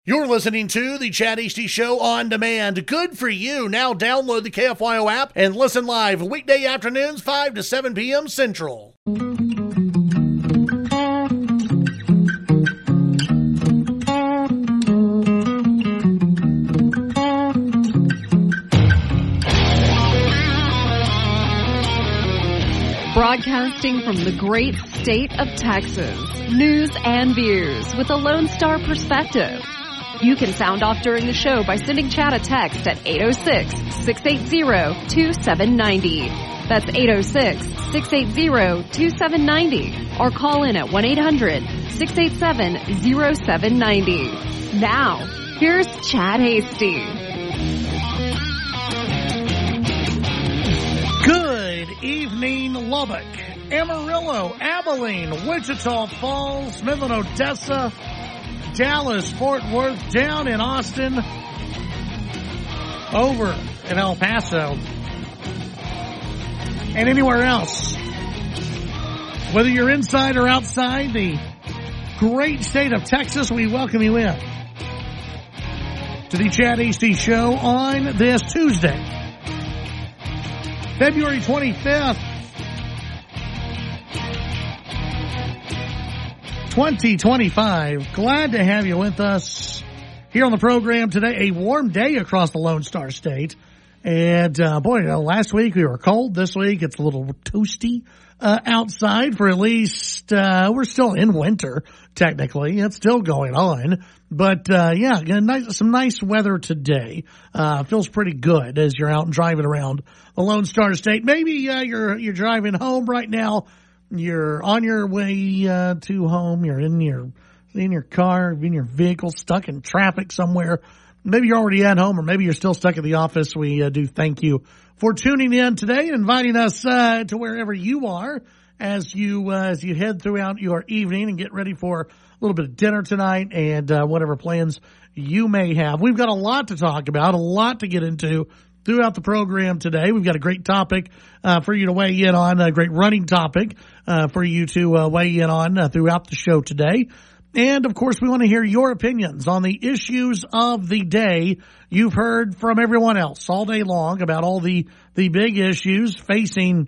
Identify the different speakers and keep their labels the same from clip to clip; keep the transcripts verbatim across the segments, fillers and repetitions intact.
Speaker 1: You're listening to the Chad Hasty Show on demand. Good for you. Now download the K F Y O app and listen live weekday afternoons, five to seven p.m. Central.
Speaker 2: Broadcasting from the great state of Texas, news and views with a Lone Star perspective. You can sound off during the show by sending Chad a text at eight oh six, six eight zero, two seven nine oh. That's eight oh six, six eight zero, two seven nine oh. Or call in at one eight hundred, six eight seven, oh seven nine oh. Now, here's Chad Hasty.
Speaker 1: Good evening, Lubbock, Amarillo, Abilene, Wichita Falls, Midland, Odessa, Dallas, Fort Worth, down in Austin, over in El Paso, and anywhere else. Whether you're inside or outside the great state of Texas, we welcome you in to the Chad Hasty Show on this Tuesday, February twenty-fifth, twenty twenty-five. Glad to have you with us here on the program today. A warm day across the Lone Star State. And, uh, boy, you know, last week we were cold. This week it's a little toasty, uh, outside for at least, uh, we're still in winter, technically. It's still going on. But, uh, yeah, nice, some nice weather today. Uh, feels pretty good as you're out and driving around the Lone Star State. Maybe, uh, you're, you're driving home right now. You're on your way uh, to home. You're in your in your car, in your vehicle, stuck in traffic somewhere. Maybe you're already at home, or maybe you're still stuck at the office. We uh, do thank you for tuning in today and inviting us uh, to wherever you are as you uh, as you head throughout your evening and get ready for a little bit of dinner tonight and uh, whatever plans you may have. We've got a lot to talk about, a lot to get into throughout the program today. We've got a great topic uh, for you to weigh in on, a great running topic uh, for you to uh, weigh in on uh, throughout the show today. And, of course, we want to hear your opinions on the issues of the day. You've heard from everyone else all day long about all the, the big issues facing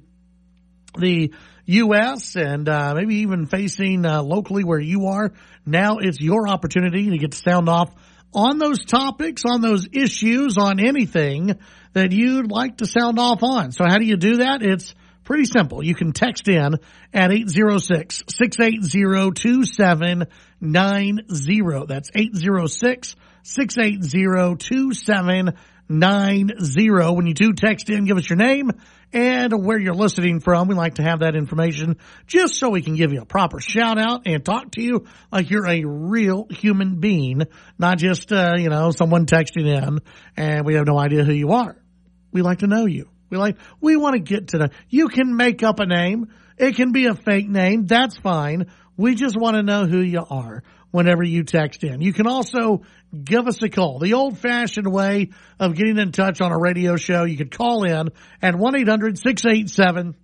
Speaker 1: the U S and uh, maybe even facing uh, locally where you are. Now it's your opportunity to get to sound off on those topics, on those issues, on anything that you'd like to sound off on. So how do you do that? It's pretty simple. You can text in at eight oh six, six eight zero, two seven nine oh. That's eight oh six, six eight zero, two seven nine oh. When you do text in, give us your name and where you're listening from. We like to have that information just so we can give you a proper shout out and talk to you like you're a real human being, not just, uh, you know, someone texting in and we have no idea who you are. We like to know you. We like, we want to get to know. You can make up a name. It can be a fake name. That's fine. We just want to know who you are whenever you text in. You can also give us a call. The old-fashioned way of getting in touch on a radio show, you could call in at one eight hundred, six eight seven,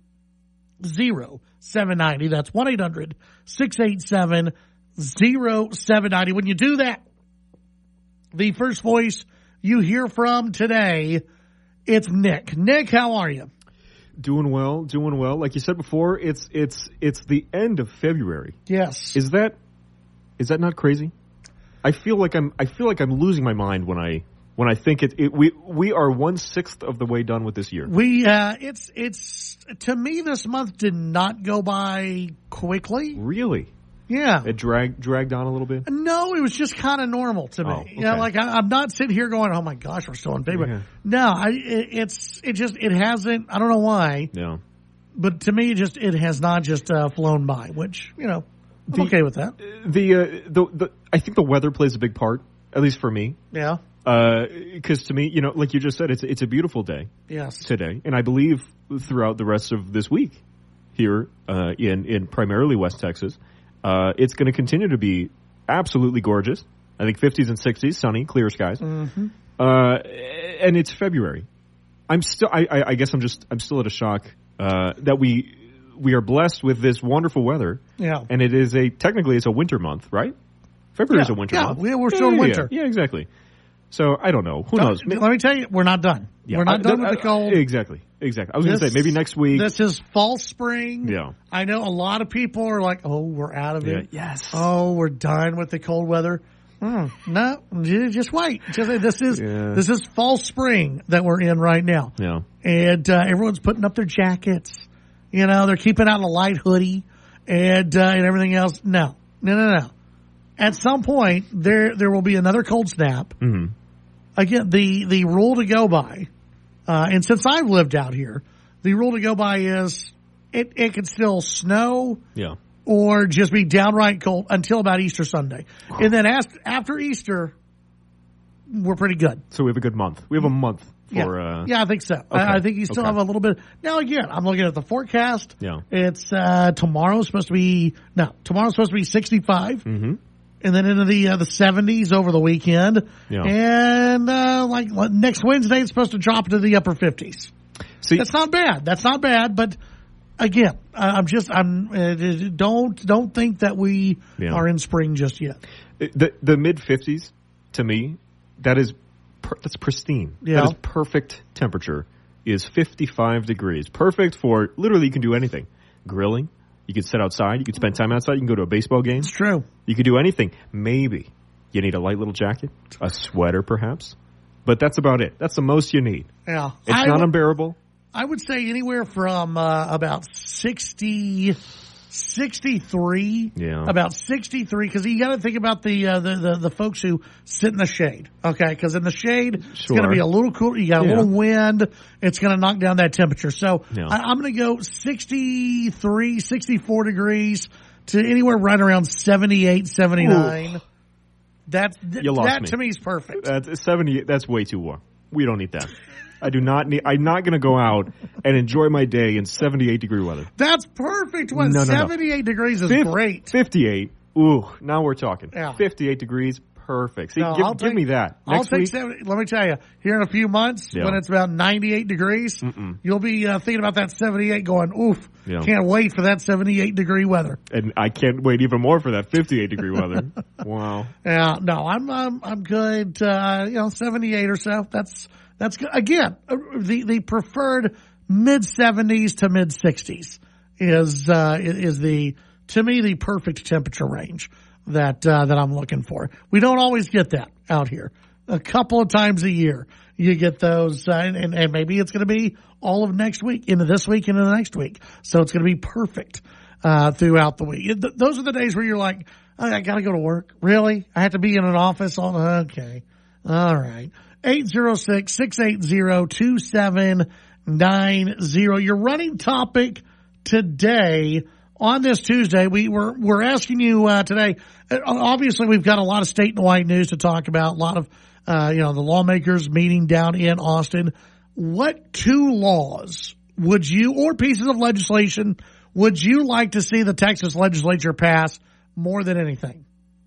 Speaker 1: oh seven nine oh. That's one eight hundred, six eight seven, oh seven nine oh. When you do that, the first voice you hear from today, it's Nick. Nick, how are you?
Speaker 3: Doing well, doing well. Like you said before, it's it's it's the end of February.
Speaker 1: Yes.
Speaker 3: Is that is that not crazy? I feel like I'm I feel like I'm losing my mind when I when I think it, it we we are one sixth of the way done with this year.
Speaker 1: We uh it's it's to me this month did not go by quickly.
Speaker 3: Really?
Speaker 1: Yeah.
Speaker 3: It dragged dragged on a little bit?
Speaker 1: No, it was just kind of normal to me.
Speaker 3: Oh, okay.
Speaker 1: You know, like I, I'm not sitting here going, "Oh my gosh, we're still in February."
Speaker 3: Yeah.
Speaker 1: No, I it, it's it just it hasn't. I don't know why.
Speaker 3: Yeah.
Speaker 1: But to me, just it has not just uh, flown by, which you know, I'm
Speaker 3: the,
Speaker 1: okay with that.
Speaker 3: The, uh, the the I think the weather plays a big part, at least for me.
Speaker 1: Yeah.
Speaker 3: Because uh, to me, you know, like you just said, it's it's a beautiful day.
Speaker 1: Yes.
Speaker 3: Today, and I believe throughout the rest of this week here uh, in in primarily West Texas. Uh, it's going to continue to be absolutely gorgeous. I think fifties and sixties, sunny, clear skies.
Speaker 1: Mm-hmm.
Speaker 3: Uh, and it's February. I'm still, I, I, I guess I'm just, I'm still at a shock, uh, that we, we are blessed with this wonderful weather.
Speaker 1: Yeah.
Speaker 3: And it is a, technically it's a winter month, right? February is
Speaker 1: Yeah,
Speaker 3: a winter
Speaker 1: yeah,
Speaker 3: month.
Speaker 1: we- we're still in
Speaker 3: yeah,
Speaker 1: winter.
Speaker 3: Yeah, yeah, exactly. So I don't know. Who knows?
Speaker 1: Let me tell you, we're not done.
Speaker 3: Yeah,
Speaker 1: we're not
Speaker 3: I-
Speaker 1: done
Speaker 3: I-
Speaker 1: with the cold.
Speaker 3: Exactly. Exactly. I was going to
Speaker 1: This-
Speaker 3: say maybe next week.
Speaker 1: This is false spring.
Speaker 3: Yeah.
Speaker 1: I know a lot of people are like, oh, we're out of
Speaker 3: Yeah.
Speaker 1: it.
Speaker 3: Yes.
Speaker 1: Oh, we're done with the cold weather. Mm, no, j- just wait. Just, this is
Speaker 3: Yeah.
Speaker 1: this is false spring that we're in right now.
Speaker 3: Yeah.
Speaker 1: And uh, everyone's putting up their jackets. You know, they're keeping out a light hoodie and uh, and everything else. No, no, no, no. At some point, there there will be another cold snap.
Speaker 3: Mm-hmm.
Speaker 1: Again, the the rule to go by, uh, and since I've lived out here, the rule to go by is it it can still snow
Speaker 3: Yeah.
Speaker 1: or just be downright cold until about Easter Sunday, and then as, after Easter, we're pretty good.
Speaker 3: So we have a good month. We have a month
Speaker 1: Yeah,
Speaker 3: for. Uh,
Speaker 1: yeah, I think so. I, I think you still
Speaker 3: Okay.
Speaker 1: have a little bit. Now again, I'm looking at the forecast.
Speaker 3: Yeah.
Speaker 1: It's uh, tomorrow's supposed to be no, tomorrow's supposed to be sixty-five,
Speaker 3: Mm-hmm.
Speaker 1: and then into the uh, the seventies over the weekend,
Speaker 3: Yeah.
Speaker 1: and uh, like like, next Wednesday it's supposed to drop into the upper fifties.
Speaker 3: See,
Speaker 1: That's not bad. That's not bad, but. Again, I- I'm just I'm uh, don't don't think that we
Speaker 3: Yeah.
Speaker 1: are in spring just yet.
Speaker 3: the the mid fifties to me, that is per, that's pristine.
Speaker 1: Yeah.
Speaker 3: That is perfect temperature. Is fifty-five degrees. Perfect for literally you can do anything. Grilling. You can sit outside. You can spend time outside. You can go to a baseball game.
Speaker 1: It's true.
Speaker 3: You could do anything. Maybe you need a light little jacket, a sweater perhaps, but that's about it. That's the most you need.
Speaker 1: Yeah,
Speaker 3: It's
Speaker 1: I
Speaker 3: not
Speaker 1: would-
Speaker 3: unbearable.
Speaker 1: I would say anywhere from uh, about sixty, sixty-three,
Speaker 3: Yeah.
Speaker 1: about sixty-three, because you got to think about the, uh, the the the folks who sit in the shade, okay? Because in the shade, it's going to
Speaker 3: Sure.
Speaker 1: be a little cool. You got a
Speaker 3: Yeah.
Speaker 1: little wind. It's going to knock down that temperature. So
Speaker 3: Yeah.
Speaker 1: I, I'm going to go sixty-three, sixty-four degrees to anywhere right around seventy-eight, seventy-nine. That's
Speaker 3: You lost
Speaker 1: that
Speaker 3: me.
Speaker 1: to me is perfect.
Speaker 3: That's seventy. That's way too warm. We don't need that. I do not need. I'm not going to go out and enjoy my day in seventy-eight degree weather.
Speaker 1: That's perfect. What
Speaker 3: No, no, no.
Speaker 1: seventy-eight degrees is
Speaker 3: Fif-
Speaker 1: great.
Speaker 3: fifty-eight. Ooh, now we're talking.
Speaker 1: Yeah.
Speaker 3: fifty-eight degrees. Perfect. See,
Speaker 1: No,
Speaker 3: give,
Speaker 1: I'll
Speaker 3: give
Speaker 1: take-
Speaker 3: me that.
Speaker 1: I'll
Speaker 3: Next
Speaker 1: take
Speaker 3: week.
Speaker 1: seventy. Let me tell you, here in a few months,
Speaker 3: Yeah.
Speaker 1: when it's about ninety-eight degrees,
Speaker 3: Mm-mm.
Speaker 1: you'll be uh, thinking about that seventy-eight going, oof,
Speaker 3: Yeah.
Speaker 1: can't wait for that seventy-eight degree weather.
Speaker 3: And I can't wait even more for that fifty-eight degree weather. Wow.
Speaker 1: Yeah, no, I'm, I'm, I'm good, uh, you know, seventy-eight or so. That's, that's good. Again, uh, the, the preferred mid seventies to mid sixties is, uh, is the, to me, the perfect temperature range that, uh, that I'm looking for. We don't always get that out here. A couple of times a year, you get those, uh, and, and, and maybe it's going to be all of next week, into this week, into the next week. So it's going to be perfect, uh, throughout the week. Th- those are the days where you're like, oh, I got to go to work. Really? I have to be in an office all, okay. All right. eight oh six, six eight zero, two seven nine zero. Your running topic today on this Tuesday, we were, we're asking you, uh, today, uh, obviously we've got a lot of state and white news to talk about, a lot of, uh, you know, the lawmakers meeting down in Austin. What two laws would you, or pieces of legislation, would you like to see the Texas legislature pass more than anything?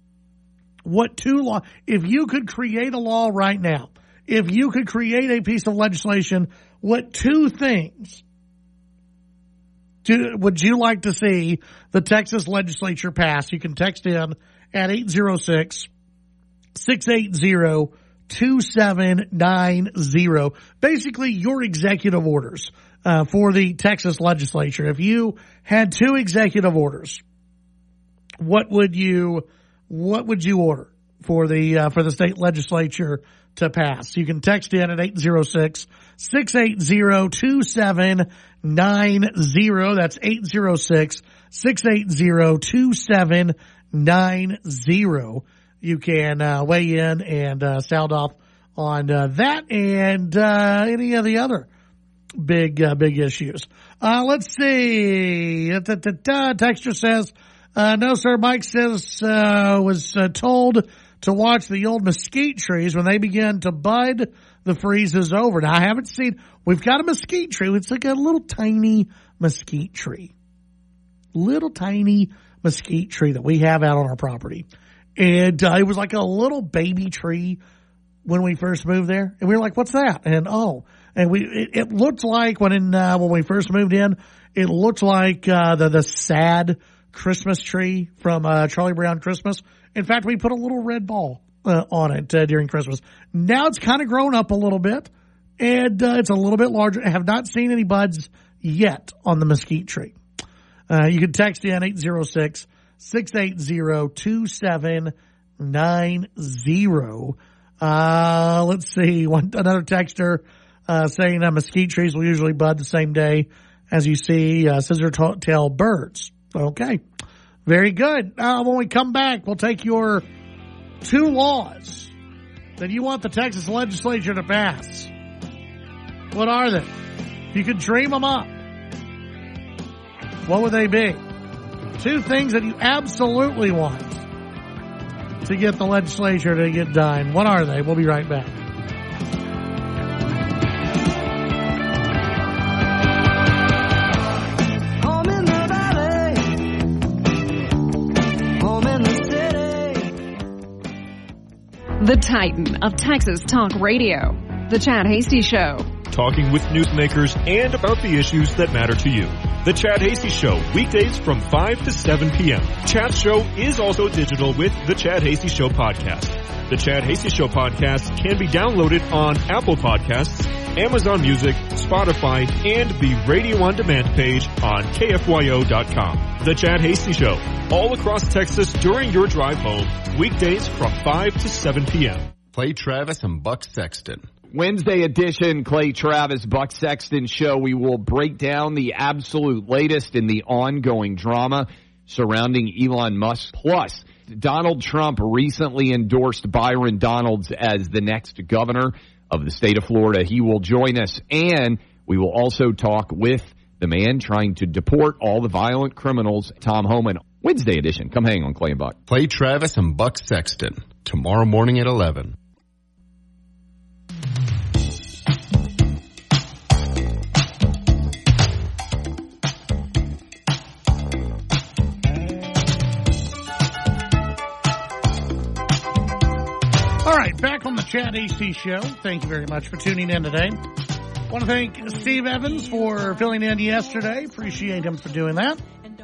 Speaker 1: What two law, if you could create a law right now, if you could create a piece of legislation, what two things do, would you like to see the Texas legislature pass? You can text in at eight oh six, six eight zero, two seven nine zero. Basically, your executive orders uh, for the Texas legislature. If you had two executive orders, what would you what would you order for the uh, for the state legislature to pass? You can text in at eight oh six, six eight zero, two seven nine zero. That's eight oh six, six eight zero, two seven nine zero. You can uh, weigh in and uh, sound off on uh, that and uh, any of the other big uh, big issues. Uh, let's see. Da-da-da-da. Texture says, uh, no, sir. Mike says uh, was uh, told to watch the old mesquite trees when they begin to bud. The freeze is over. Now, I haven't seen. We've got a mesquite tree. It's like a little tiny mesquite tree, little tiny mesquite tree that we have out on our property. And uh, it was like a little baby tree when we first moved there. And we were like, what's that? And oh, and we, it, it looked like when in, uh, when we first moved in, it looked like, uh, the, the sad Christmas tree from uh, Charlie Brown Christmas. In fact, we put a little red ball uh, on it uh, during Christmas. Now it's kind of grown up a little bit, and uh, it's a little bit larger. I have not seen any buds yet on the mesquite tree. Uh, you can text in eight zero six, six eight zero, two seven nine zero. Uh, let's see. One, another texter uh, saying uh, mesquite trees will usually bud the same day as you see uh, scissor-tail birds. Okay. Very good. Uh, when we come back, we'll take your two laws that you want the Texas legislature to pass. What are they? You could dream them up. What would they be? Two things that you absolutely want to get the legislature to get done. What are they? We'll be right back.
Speaker 4: Home in the valley, home in the city.
Speaker 2: The Titan of Texas Talk Radio. The Chad Hasty Show.
Speaker 5: Talking with newsmakers and about the issues that matter to you. The Chad Hasty Show, weekdays from five to seven p.m. Chad's show is also digital with the Chad Hasty Show podcast. The Chad Hasty Show podcast can be downloaded on Apple Podcasts, Amazon Music, Spotify, and the radio on demand page on K F Y O dot com. The Chad Hasty Show, all across Texas during your drive home, weekdays from five to seven p.m.
Speaker 6: Clay Travis and Buck Sexton.
Speaker 7: Wednesday edition, Clay Travis, Buck Sexton Show. We will break down the absolute latest in the ongoing drama surrounding Elon Musk. Plus, Donald Trump recently endorsed Byron Donalds as the next governor of the state of Florida. He will join us, and we will also talk with the man trying to deport all the violent criminals, Tom Homan. Wednesday edition. Come hang on Clay and Buck.
Speaker 6: Clay Travis and Buck Sexton. Tomorrow morning at eleven.
Speaker 1: All right, back on the Chad Hasty Show. Thank you very much for tuning in today. I want to thank Steve Evans for filling in yesterday. Appreciate him for doing that.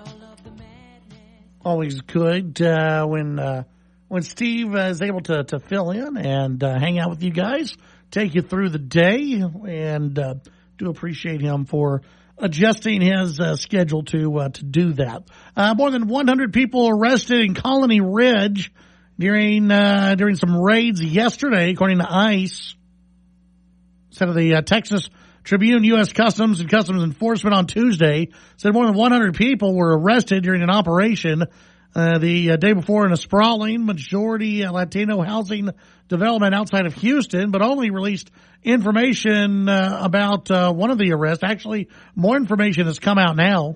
Speaker 1: Always good uh, when uh, when Steve uh, is able to, to fill in and uh, hang out with you guys, take you through the day, and uh, do appreciate him for adjusting his uh, schedule to uh, to do that. Uh, more than one hundred people arrested in Colony Ridge during uh, during some raids yesterday, according to ICE. Said of the uh, Texas Tribune, U S Customs and Customs Enforcement on Tuesday said more than one hundred people were arrested during an operation uh, the uh, day before in a sprawling majority uh, Latino housing development outside of Houston, but only released information uh, about uh, one of the arrests. Actually, more information has come out now.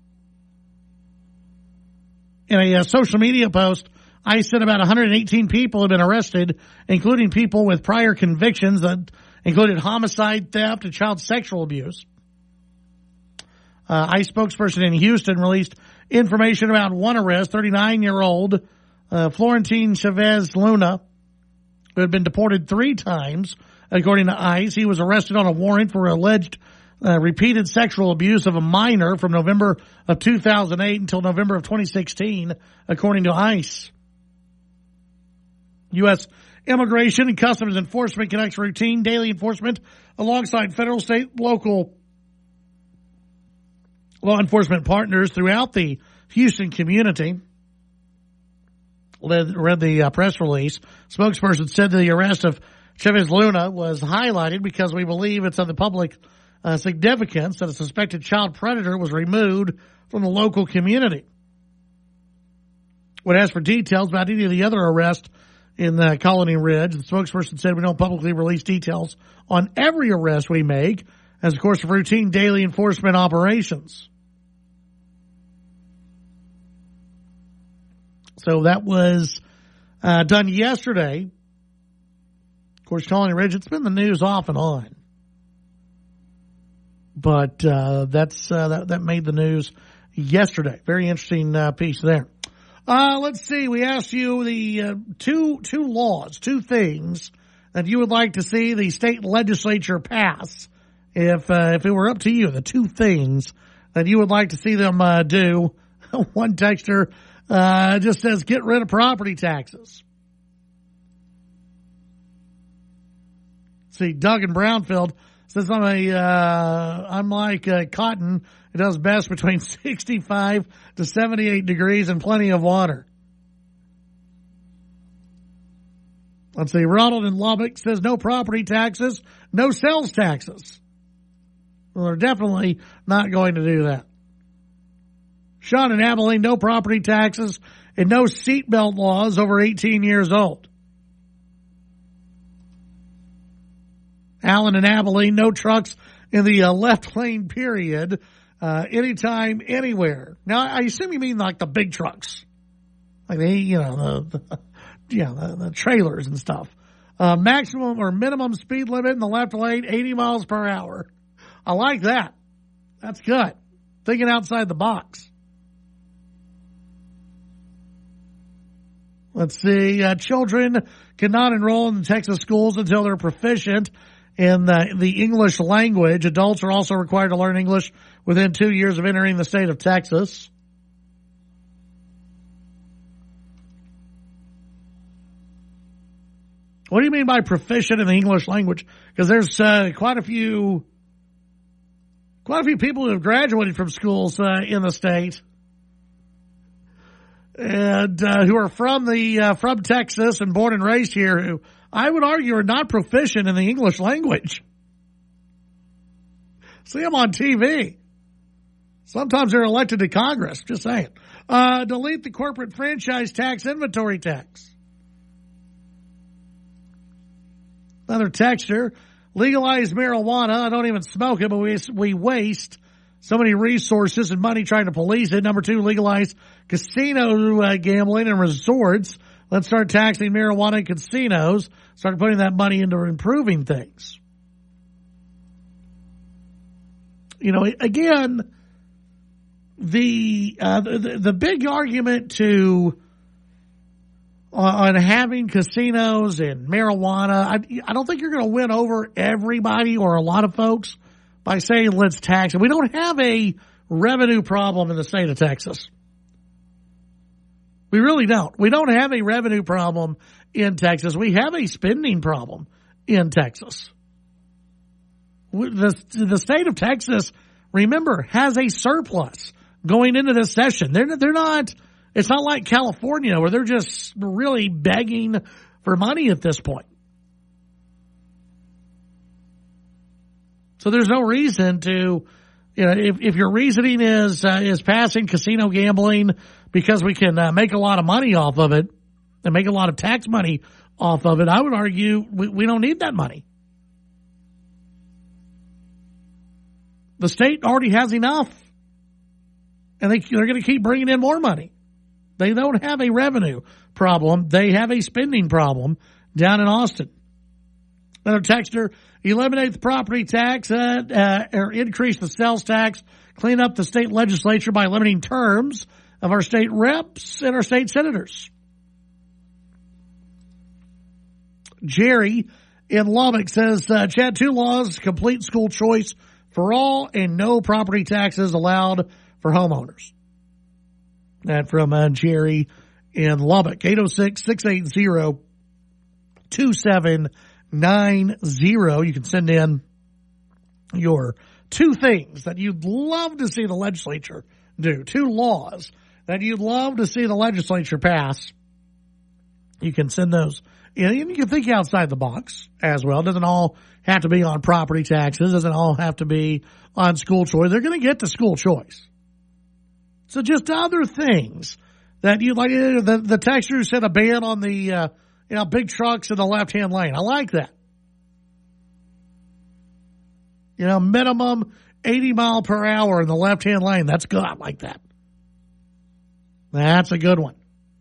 Speaker 1: In a uh, social media post, I said about one hundred eighteen people have been arrested, including people with prior convictions that included homicide, theft, and child sexual abuse. Uh, ICE spokesperson in Houston released information about one arrest, thirty-nine-year-old uh, Florentine Chavez Luna, who had been deported three times, according to ICE. He was arrested on a warrant for alleged uh, repeated sexual abuse of a minor from November of two thousand eight until November of twenty sixteen, according to ICE. U S Immigration and Customs Enforcement conducts routine daily enforcement alongside federal, state, local law enforcement partners throughout the Houston community. Read the uh, press release. Spokesperson said the arrest of Chavez Luna was highlighted because we believe it's of the public uh, significance that a suspected child predator was removed from the local community. When asked for details about any of the other arrests in the Colony Ridge, the spokesperson said we don't publicly release details on every arrest we make as a course of routine daily enforcement operations. So that was uh, done yesterday. Of course, Colony Ridge, it's been the news off and on. But uh, that's uh, that, that made the news yesterday. Very interesting uh, piece there. Uh, let's see. We asked you the uh, two two laws, two things that you would like to see the state legislature pass. If uh, if it were up to you, the two things that you would like to see them uh, do One texter uh, just says, get rid of property taxes. See, Doug in Brownfield says, I'm a, uh, I'm like uh, cotton. It does best between sixty-five to seventy-eight degrees and plenty of water. Let's see. Ronald in Lubbock says, no property taxes, no sales taxes. Well, they're definitely not going to do that. Sean in Abilene, no property taxes and no seatbelt laws over eighteen years old. Alan in Abilene, no trucks in the uh, left lane period, uh, anytime, anywhere. Now, I assume you mean like the big trucks. Like the, you know, the, the yeah, the, the trailers and stuff. Uh, maximum or minimum speed limit in the left lane, eighty miles per hour. I like that. That's good. Thinking outside the box. Let's see. Uh, children cannot enroll in Texas schools until they're proficient in the, the English language. Adults are also required to learn English within two years of entering the state of Texas. What do you mean by proficient in the English language? Because there's uh, quite a few, quite a few people who have graduated from schools uh, in the state, and uh, who are from the uh, from Texas and born and raised here, who I would argue are not proficient in the English language. See them on T V. Sometimes they're elected to Congress. Just saying. Uh, delete the corporate franchise tax inventory tax. Another texture. Legalize marijuana. I don't even smoke it, but we, we waste so many resources and money trying to police it. Number two, legalize casino uh, gambling and resorts. Let's start taxing marijuana and casinos. Start putting that money into improving things. You know, again, the uh, the, the big argument to uh, on having casinos and marijuana, I, I don't think you're going to win over everybody or a lot of folks by saying let's tax it. We don't have a revenue problem in the state of Texas. We really don't. We don't have a revenue problem in Texas. We have a spending problem in Texas. The, the state of Texas, remember, has a surplus going into this session. They're, they're not, it's not like California where they're just really begging for money at this point. So there's no reason to, you know, if, if your reasoning is, uh, is passing casino gambling because we can uh, make a lot of money off of it and make a lot of tax money off of it, I would argue we, we don't need that money. The state already has enough, and they, they're going to keep bringing in more money. They don't have a revenue problem. They have a spending problem down in Austin. Another texter, eliminate the property tax, uh, uh, or increase the sales tax, clean up the state legislature by limiting terms of our state reps and our state senators. Jerry in Lubbock says, uh, Chad, two laws, complete school choice for all and no property taxes allowed for homeowners. That from uh, Jerry in Lubbock. eight oh six, six eight zero, two seven nine zero. You can send in your two things that you'd love to see the legislature do. Two laws that you'd love to see the legislature pass. You can send those in. You can think outside the box as well. It doesn't all have to be on property taxes. It doesn't all have to be on school choice. They're going to get to school choice. So just other things that you like. The, the texture said a ban on the, uh, you know, big trucks in the left-hand lane. I like that. You know, minimum eighty mile per hour in the left-hand lane. That's good. I like that. That's a good one.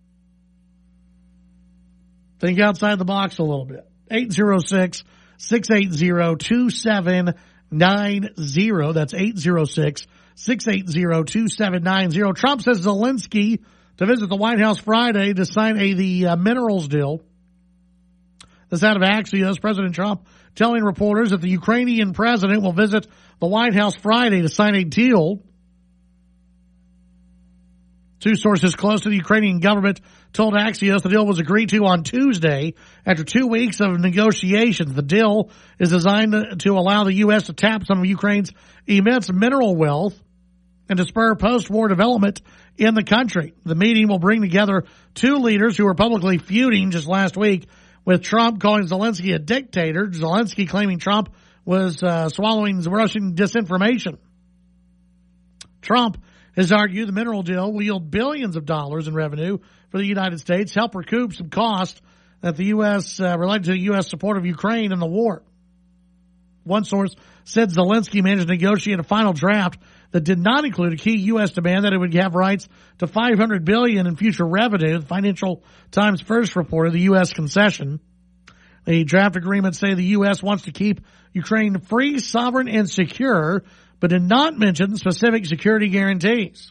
Speaker 1: Think outside the box a little bit. eight oh six, six eight zero, two seven nine zero. That's eight oh six, six eight zero, two seven nine zero. Trump says Zelensky to visit the White House Friday to sign a the uh, minerals deal. This out of Axios. President Trump telling reporters that the Ukrainian president will visit the White House Friday to sign a deal Two sources close to the Ukrainian government told Axios the deal was agreed to on Tuesday after two weeks of negotiations. The deal is designed to, to allow the U S to tap some of Ukraine's immense mineral wealth and to spur post-war development in the country. The meeting will bring together two leaders who were publicly feuding just last week, with Trump calling Zelensky a dictator, Zelensky claiming Trump was uh, swallowing Russian disinformation. Trump has argued the mineral deal will yield billions of dollars in revenue for the United States, help recoup some cost that the U S uh, related to the U S support of Ukraine in the war. One source said Zelensky managed to negotiate a final draft that did not include a key U S demand that it would have rights to five hundred billion dollars in future revenue. The Financial Times first reported the U S concession. The draft agreements say the U S wants to keep Ukraine free, sovereign, and secure, but did not mention specific security guarantees.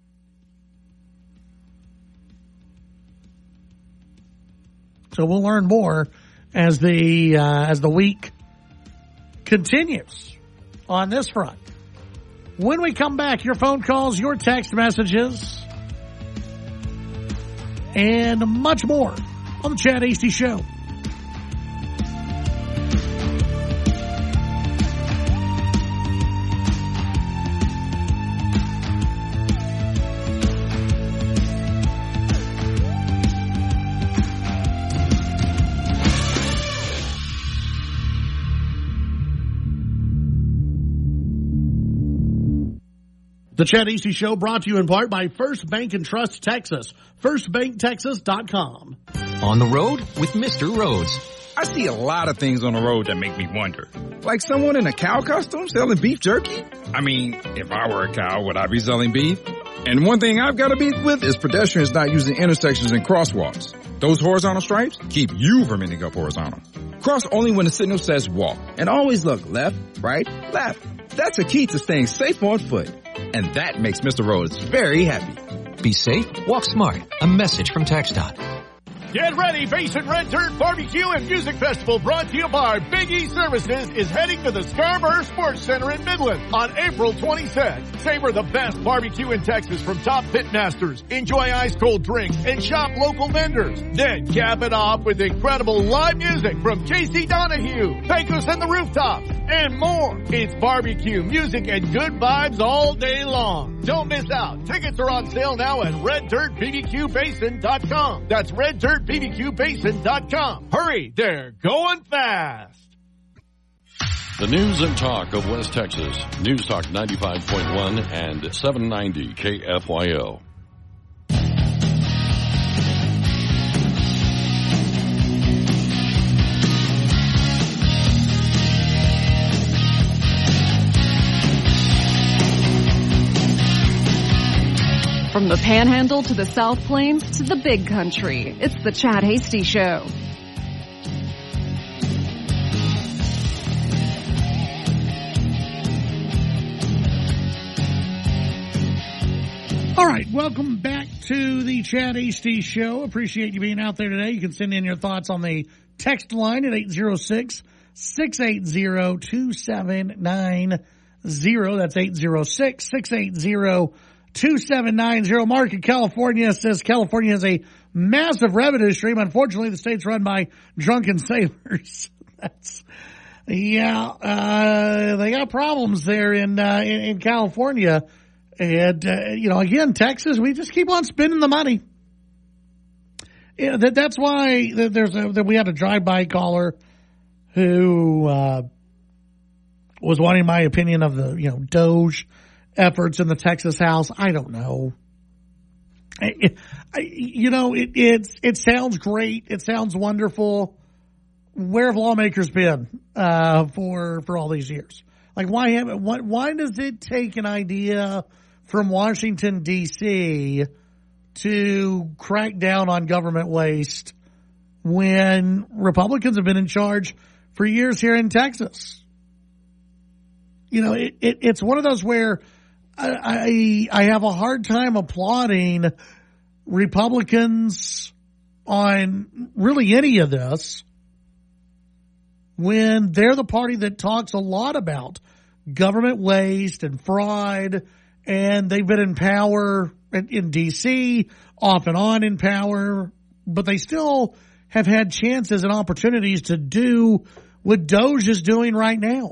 Speaker 1: So we'll learn more as the uh, as the week continues on this front. When we come back, your phone calls, your text messages, and much more on the Chad Hasty Show. The Chad Hasty Show brought to you in part by First Bank and Trust Texas. first bank texas dot com.
Speaker 8: On the road with Mister Rhodes.
Speaker 9: I see a lot of things on the road that make me wonder. Like someone in a cow costume selling beef jerky? I mean, if I were a cow, would I be selling beef? And one thing I've got to beef with is pedestrians not using intersections and crosswalks. Those horizontal stripes keep you from ending up horizontal. Cross only when the signal says walk. And always look left, right, left. That's a key to staying safe on foot. And that makes Mister Rhodes very happy.
Speaker 8: Be safe, walk smart. A message from TxDOT.
Speaker 10: Get ready, Basin Red Dirt Barbecue and Music Festival brought to you by Big E Services is heading to the Scarborough Sports Center in Midland on April twenty-sixth. Savor the best barbecue in Texas from top pit masters. Enjoy ice cold drinks and shop local vendors. Then cap it off with incredible live music from Casey Donahue, Pecos and the Rooftops, and more. It's barbecue, music, and good vibes all day long. Don't miss out. Tickets are on sale now at red dirt b b q basin dot com. That's red dirt b b q basin dot com. Hurry, they're going fast.
Speaker 11: The news and talk of West Texas. News Talk ninety-five point one and seven ninety K F Y O.
Speaker 2: From the Panhandle to the South Plains to the Big Country, it's the Chad Hasty Show.
Speaker 1: All right, welcome back to the Chad Hasty Show. Appreciate you being out there today. You can send in your thoughts on the text line at eight zero six, six eight zero, two seven nine zero. That's eight zero six, six eight zero, two seven nine zero. Mark in California says California has a massive revenue stream. Unfortunately, the state's run by drunken sailors. That's, yeah, uh, they got problems there in, uh, in, in California. And, uh, you know, again, Texas, we just keep on spending the money. Yeah, that, that's why there's a, that we had a drive-by caller who, uh, was wanting my opinion of the, you know, Doge efforts in the Texas House. I don't know. I, I, you know, it, it, it sounds great. It sounds wonderful. Where have lawmakers been, uh, for, for all these years? Like, why haven't, why, why does it take an idea from Washington, D C to crack down on government waste when Republicans have been in charge for years here in Texas? You know, it, it, it's one of those where I, I, I have a hard time applauding Republicans on really any of this when they're the party that talks a lot about government waste and fraud, and they've been in power in, in D C, off and on in power, but they still have had chances and opportunities to do what Doge is doing right now.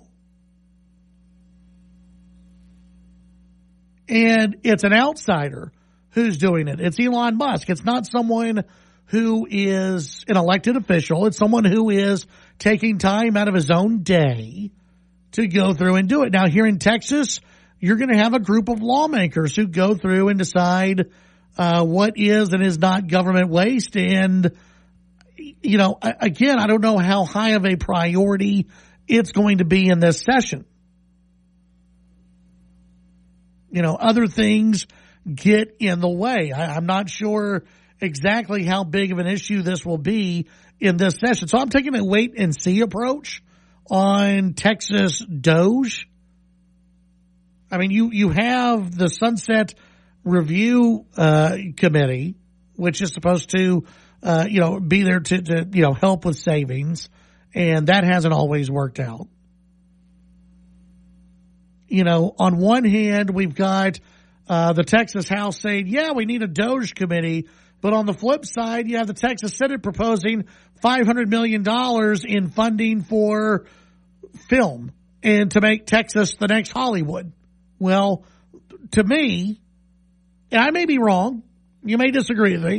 Speaker 1: And it's an outsider who's doing it. It's Elon Musk. It's not someone who is an elected official. It's someone who is taking time out of his own day to go through and do it. Now, here in Texas, you're going to have a group of lawmakers who go through and decide uh, what is and is not government waste. And, you know, again, I don't know how high of a priority it's going to be in this session. You know, other things get in the way. I, I'm not sure exactly how big of an issue this will be in this session. So I'm taking a wait and see approach on Texas Doge. I mean, you, you have the Sunset Review uh, Committee, which is supposed to, uh, you know, be there to, to, you know, help with savings. And that hasn't always worked out. You know, on one hand, we've got uh, the Texas House saying, yeah, we need a Doge committee. But on the flip side, you have the Texas Senate proposing five hundred million dollars in funding for film and to make Texas the next Hollywood. Well, to me, and I may be wrong, you may disagree with me,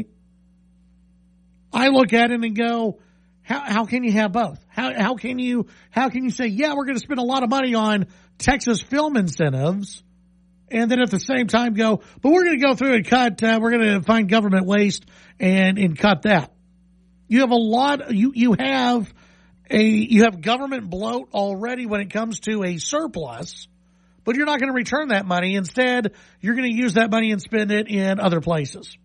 Speaker 1: I look at it and go, how, how can you have both? How, how can you, how can you say, yeah, we're going to spend a lot of money on Texas film incentives, and then at the same time go, but we're going to go through and cut, uh, we're going to find government waste and, and cut that. You have a lot, you, you have a, you have government bloat already when it comes to a surplus, but you're not going to return that money. Instead, you're going to use that money and spend it in other places.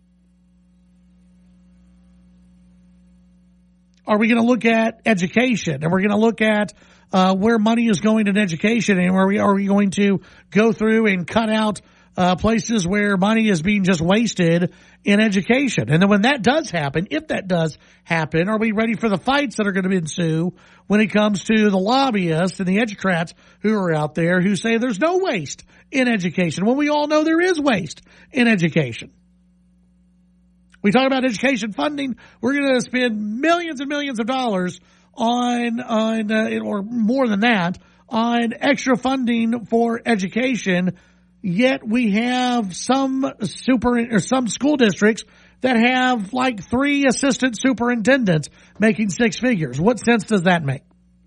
Speaker 1: Are we going to look at education, and we're going to look at uh, where money is going in education, and are we, are we going to go through and cut out uh, places where money is being just wasted in education? And then when that does happen, if that does happen, are we ready for the fights that are going to ensue when it comes to the lobbyists and the educrats who are out there who say there's no waste in education when we all know there is waste in education? We talk about education funding. We're going to spend millions and millions of dollars on, on uh, or more than that, on extra funding for education. Yet we have some super or some school districts that have like three assistant superintendents making six figures. What sense does that make?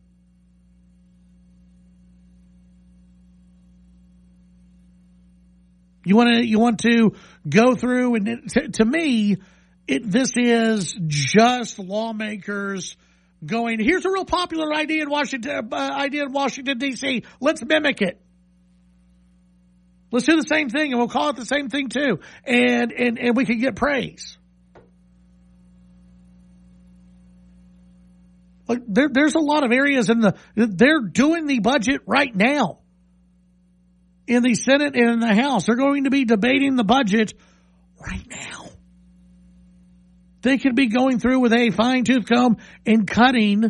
Speaker 1: You want to, you want to go through and it, to, to me, it, this is just lawmakers going, here's a real popular idea in Washington, uh, idea in Washington D C. Let's mimic it. Let's do the same thing and we'll call it the same thing too. And, and, and we can get praise. Like there, there's a lot of areas in the, they're doing the budget right now. In the Senate and in the House, they're going to be debating the budget right now. They could be going through with a fine-tooth comb and cutting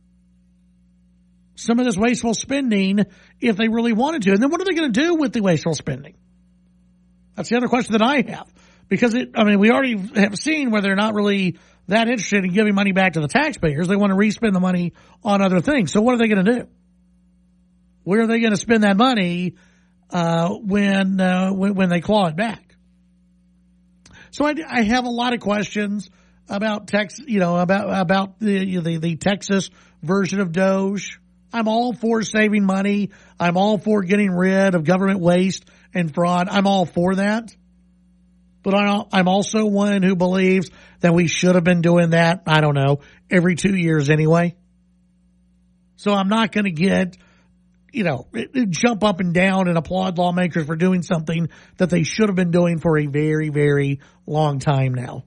Speaker 1: some of this wasteful spending if they really wanted to. And then what are they going to do with the wasteful spending? That's the other question that I have. Because, it, I mean, we already have seen where they're not really that interested in giving money back to the taxpayers. They want to re-spend the money on other things. So what are they going to do? Where are they going to spend that money Uh, when, uh, when, when they claw it back? So I, I have a lot of questions about Tex, you know, about, about the, the, the Texas version of Doge. I'm all for saving money. I'm all for getting rid of government waste and fraud. I'm all for that. But I'm also one who believes that we should have been doing that, I don't know, every two years anyway. So I'm not going to get, you know, jump up and down and applaud lawmakers for doing something that they should have been doing for a very, very long time now.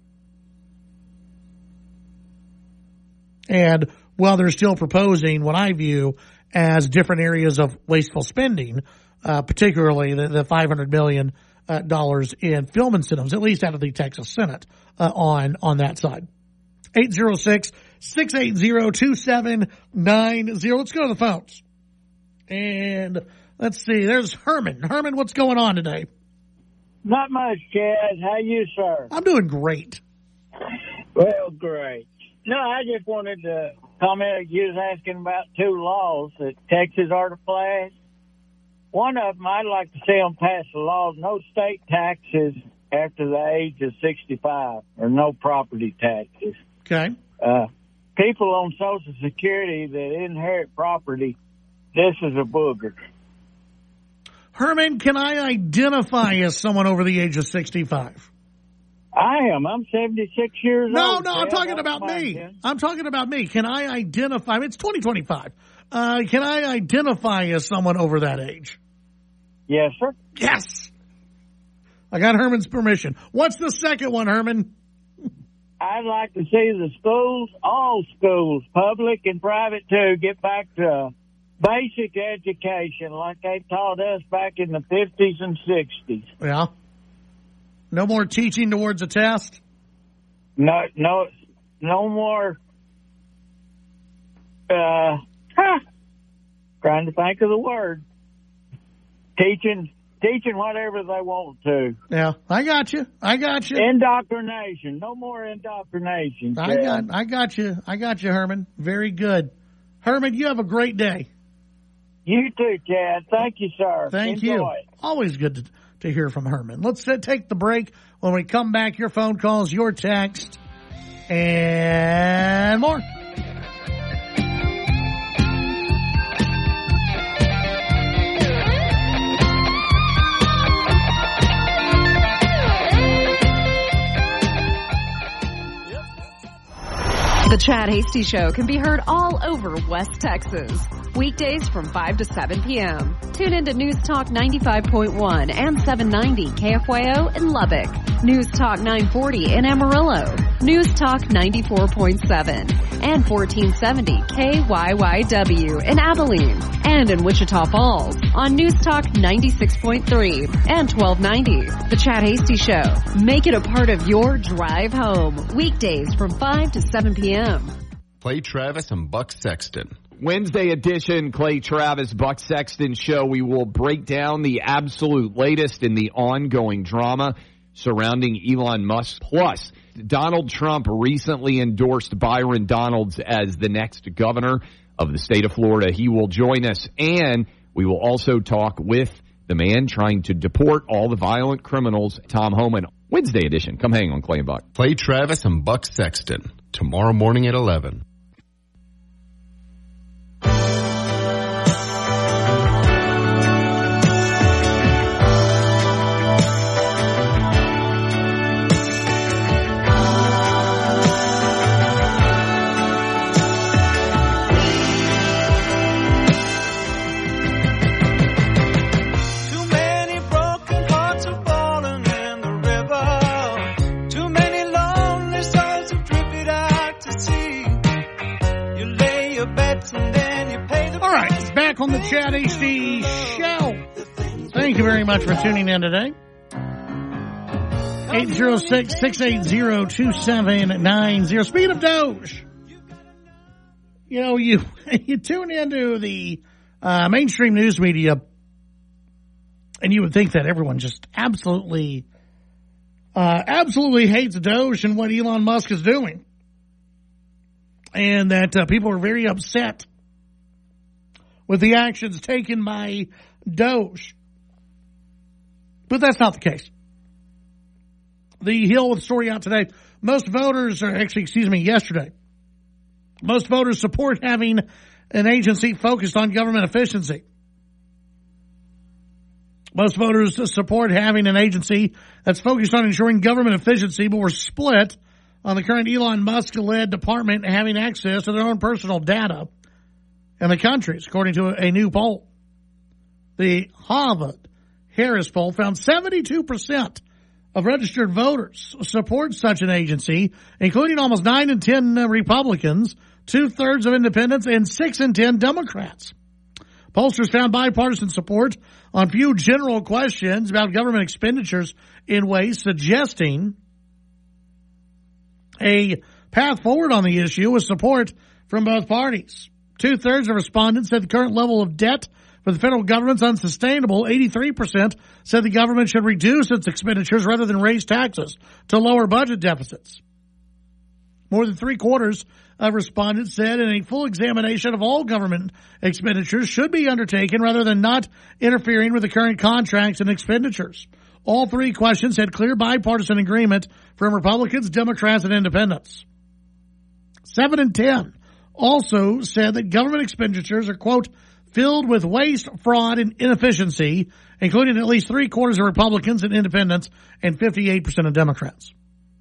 Speaker 1: And while they're still proposing what I view as different areas of wasteful spending, uh, particularly the, the five hundred million dollars in film incentives, at least out of the Texas Senate, uh, on, on that side. eight oh six, six eight zero, two seven nine zero. Let's go to the phones. And let's see, there's Herman. Herman, what's going on today?
Speaker 12: Not much, Chad. How you, sir?
Speaker 1: I'm doing great.
Speaker 12: Well, great. No, I just wanted to comment. You was asking about two laws that Texas ought to pass. One of them, I'd like to see them pass a law, no state taxes after the age of sixty-five, or no property taxes.
Speaker 1: Okay.
Speaker 12: Uh, people on Social Security that inherit property, this is a booger.
Speaker 1: Herman, can I identify as someone over the age of sixty-five?
Speaker 12: I am. I'm seventy-six years
Speaker 1: no,
Speaker 12: old.
Speaker 1: No, no, I'm talking about me. Again. I'm talking about me. Can I identify? It's twenty twenty-five. Uh, can I identify as someone over that age?
Speaker 12: Yes, sir.
Speaker 1: Yes. I got Herman's permission. What's the second one, Herman?
Speaker 12: I'd like to see the schools, all schools, public and private too, get back to basic education like they taught us back in the fifties and sixties.
Speaker 1: Yeah. No more teaching towards a test?
Speaker 12: No, no, no more, uh, huh, trying to think of the word. Teaching, teaching whatever they want to.
Speaker 1: Yeah, I got you. I got you.
Speaker 12: Indoctrination. No more indoctrination.
Speaker 1: I got, I got you. I got you, Herman. Very good. Herman, you have a great day.
Speaker 12: You too, Chad. Thank you, sir.
Speaker 1: Thank
Speaker 12: Enjoy.
Speaker 1: you. Always good to, to hear from Herman. Let's uh, take the break. When we come back, your phone calls, your text, and more.
Speaker 2: The Chad Hasty Show can be heard all over West Texas. Weekdays from five to seven p.m. Tune in to News Talk ninety-five point one and seven ninety K F Y O in Lubbock. News Talk nine forty in Amarillo. News Talk ninety-four point seven and fourteen seventy K Y Y W in Abilene. And in Wichita Falls on News Talk ninety-six point three and twelve ninety. The Chad Hasty Show. Make it a part of your drive home. Weekdays from five to seven p.m.
Speaker 6: Clay Travis and Buck Sexton.
Speaker 7: Wednesday edition, Clay Travis, Buck Sexton Show. We will break down the absolute latest in the ongoing drama surrounding Elon Musk. Plus, Donald Trump recently endorsed Byron Donalds as the next governor of the state of Florida. He will join us, and we will also talk with the man trying to deport all the violent criminals, Tom Homan. Wednesday edition. Come hang on Clay and Buck.
Speaker 6: Clay Travis and Buck Sexton. Tomorrow morning at eleven.
Speaker 1: On the Chad H D Show. Thank you very much for tuning in today. eight zero six, six eight zero, two seven nine zero. Speaking of Doge, you know, you, you tune into the uh, mainstream news media and you would think that everyone just absolutely, uh, absolutely hates Doge and what Elon Musk is doing. And that uh, people are very upset with the actions taken by Doge. But that's not the case. The Hill with the story out today. Most voters, or actually, excuse me, yesterday, most voters support having an agency focused on government efficiency. Most voters support having an agency that's focused on ensuring government efficiency, but were split on the current Elon Musk-led department having access to their own personal data in the countries, according to a new poll. The Harvard-Harris poll found seventy-two percent of registered voters support such an agency, including almost nine in ten Republicans, two-thirds of independents, and six in ten Democrats. Pollsters found bipartisan support on few general questions about government expenditures in ways suggesting a path forward on the issue with support from both parties. Two-thirds of respondents said the current level of debt But the federal government's unsustainable. eighty-three percent said the government should reduce its expenditures rather than raise taxes to lower budget deficits. More than three quarters of respondents said in a full examination of all government expenditures should be undertaken rather than not interfering with the current contracts and expenditures. All three questions had clear bipartisan agreement from Republicans, Democrats, and Independents. Seven in ten also said that government expenditures are, quote, filled with waste, fraud, and inefficiency, including at least three quarters of Republicans and Independents and fifty-eight percent of Democrats.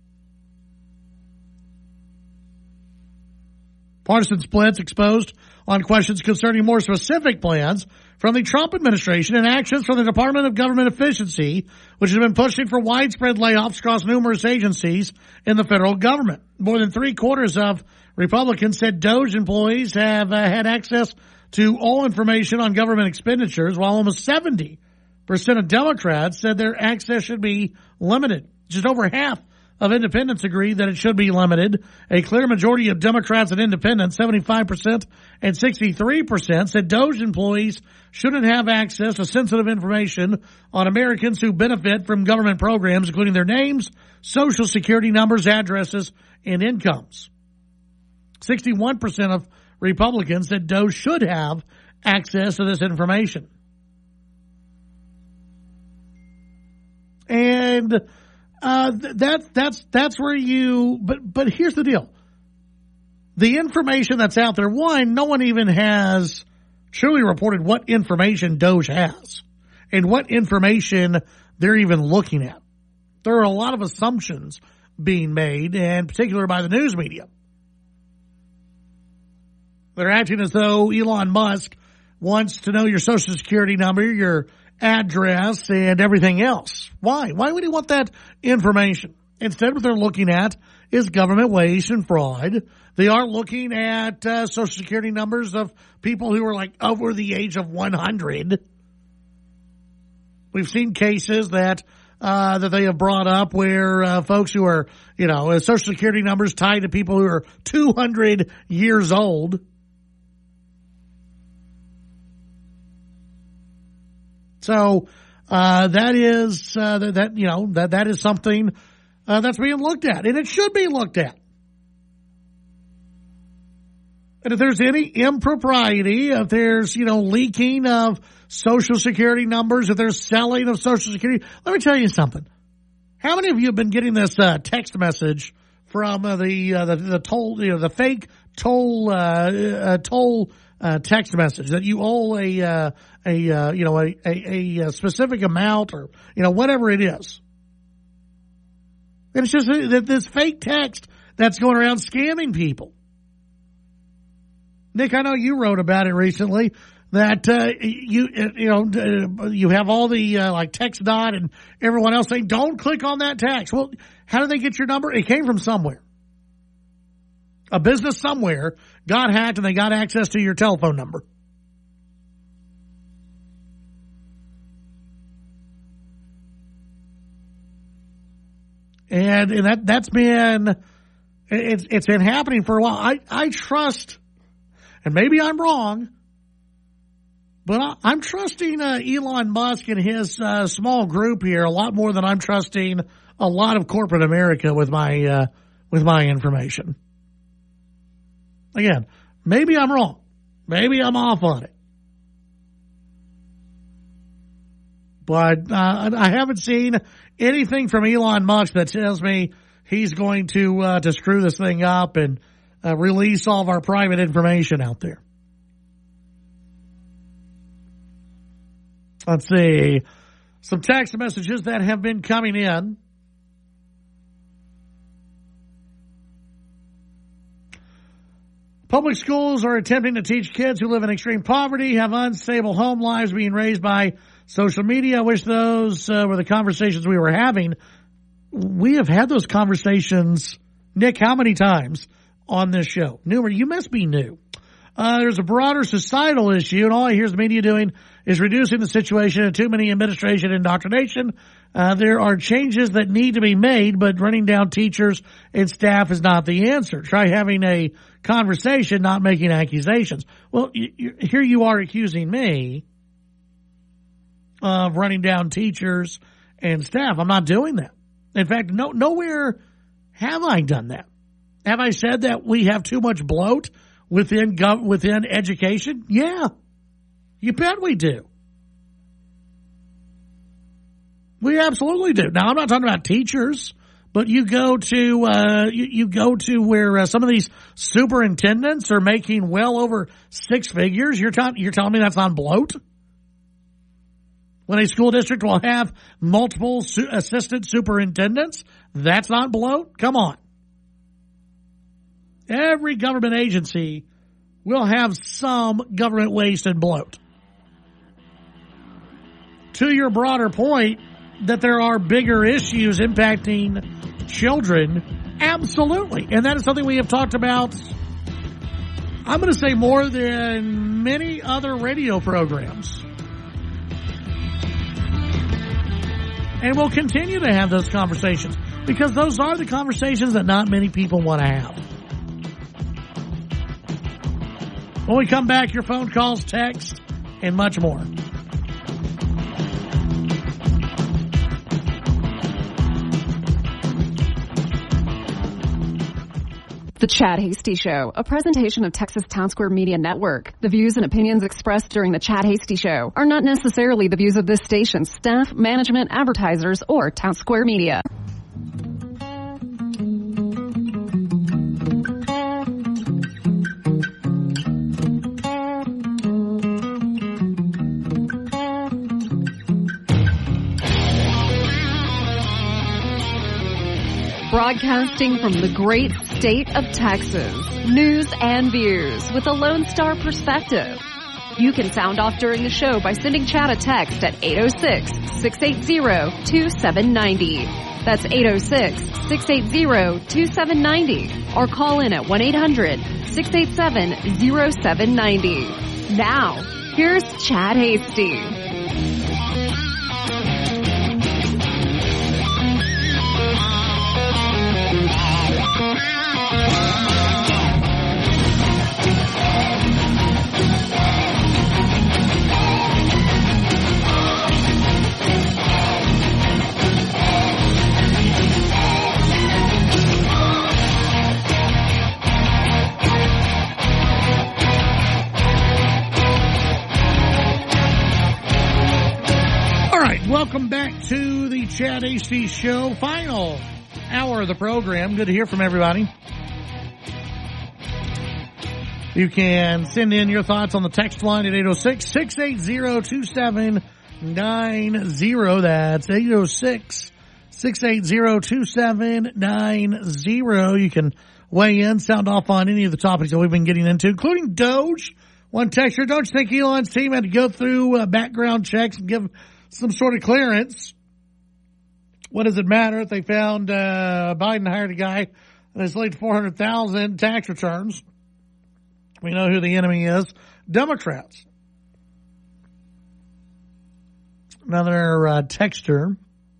Speaker 1: Partisan splits exposed on questions concerning more specific plans from the Trump administration and actions from the Department of Government Efficiency, which has been pushing for widespread layoffs across numerous agencies in the federal government. More than three quarters of Republicans said DOGE employees have uh, had access to all information on government expenditures, while almost seventy percent of Democrats said their access should be limited. Just over half of independents agree that it should be limited. A clear majority of Democrats and independents, seventy-five percent and sixty-three percent, said DOGE employees shouldn't have access to sensitive information on Americans who benefit from government programs, including their names, social security numbers, addresses, and incomes. sixty-one percent of Republicans said DOGE should have access to this information. And Uh, that, that's, that's where you, but, but here's the deal. The information that's out there, one, no one even has truly reported what information DOGE has and what information they're even looking at. There are a lot of assumptions being made, and in particular by the news media. They're acting as though Elon Musk wants to know your social security number, your address, and everything else. Why? Why would he want that information? Instead, what they're looking at is government waste and fraud. They are looking at uh, social security numbers of people who are like over the age of one hundred. We've seen cases that uh, that they have brought up where uh, folks who are, you know, social security numbers tied to people who are two hundred years old. So, uh, that is, uh, that, that, you know, that, that is something, uh, that's being looked at, and it should be looked at. And if there's any impropriety, if there's, you know, leaking of social security numbers, if there's selling of social security, let me tell you something. How many of you have been getting this, uh, text message from uh, the, uh, the, the toll, you know, the fake toll, uh, uh toll, uh, text message that you owe a, uh, a, uh, you know, a, a, a specific amount or, you know, whatever it is. And it's just that this fake text that's going around scamming people. Nick, I know you wrote about it recently that, uh, you, you know, you have all the, uh, like TextDot and everyone else saying, don't click on that text. Well, how did they get your number? It came from somewhere. A business somewhere got hacked and they got access to your telephone number. And, and that, that's been, it's, it's been happening for a while. I, I trust, and maybe I'm wrong, but I, I'm trusting uh, Elon Musk and his uh, small group here a lot more than I'm trusting a lot of corporate America with my, uh, with my information. Again, maybe I'm wrong. Maybe I'm off on it. But uh, I haven't seen anything from Elon Musk that tells me he's going to uh, to screw this thing up and uh, release all of our private information out there. Let's see. Some text messages that have been coming in. Public schools are attempting to teach kids who live in extreme poverty, have unstable home lives, being raised by social media. I wish those uh, were the conversations we were having. We have had those conversations, Nick, how many times on this show? Newer, you must be new. Uh, there's a broader societal issue, and all I hear the media doing is reducing the situation and too many administration indoctrination. Uh, there are changes that need to be made, but running down teachers and staff is not the answer. Try having a conversation, not making accusations. Well, you, you, here you are accusing me of running down teachers and staff. I'm not doing that. In fact, no, nowhere have I done that. Have I said that we have too much bloat within gov- within education? Yeah. You bet we do. We absolutely do. Now, I'm not talking about teachers, but you go to uh, you, you go to where uh, some of these superintendents are making well over six figures. You're, ta- you're telling me that's not bloat? When a school district will have multiple su- assistant superintendents, that's not bloat? Come on. Every government agency will have some government waste and bloat. To your broader point that there are bigger issues impacting children, absolutely. And that is something we have talked about, I'm going to say, more than many other radio programs. And we'll continue to have those conversations because those are the conversations that not many people want to have. When we come back, your phone calls, text, and much more.
Speaker 2: The Chad Hasty Show, a presentation of Texas Town Square Media Network. The views and opinions expressed during the Chad Hasty Show are not necessarily the views of this station's staff, management, advertisers, or Town Square Media. Broadcasting from the great state of Texas, news and views with a Lone Star perspective. You can sound off during the show by sending Chad a text at eight oh six, six eight zero, two seven nine zero. That's eight oh six, six eight zero, two seven nine zero. Or call in at one eight hundred, six eight seven, zero seven nine zero. Now, here's Chad Hasty.
Speaker 1: Welcome back to the Chad Hasty Show, final hour of the program. Good to hear from everybody. You can send in your thoughts on the text line at eight oh six, six eight zero, two seven nine zero. That's eight oh six, six eight zero, two seven nine zero. You can weigh in, sound off on any of the topics that we've been getting into, including Doge. One texter, don't you think Elon's team had to go through uh, background checks and give some sort of clearance? What does it matter if they found uh, Biden hired a guy that has leaked four hundred thousand tax returns? We know who the enemy is. Democrats. Another uh, texter.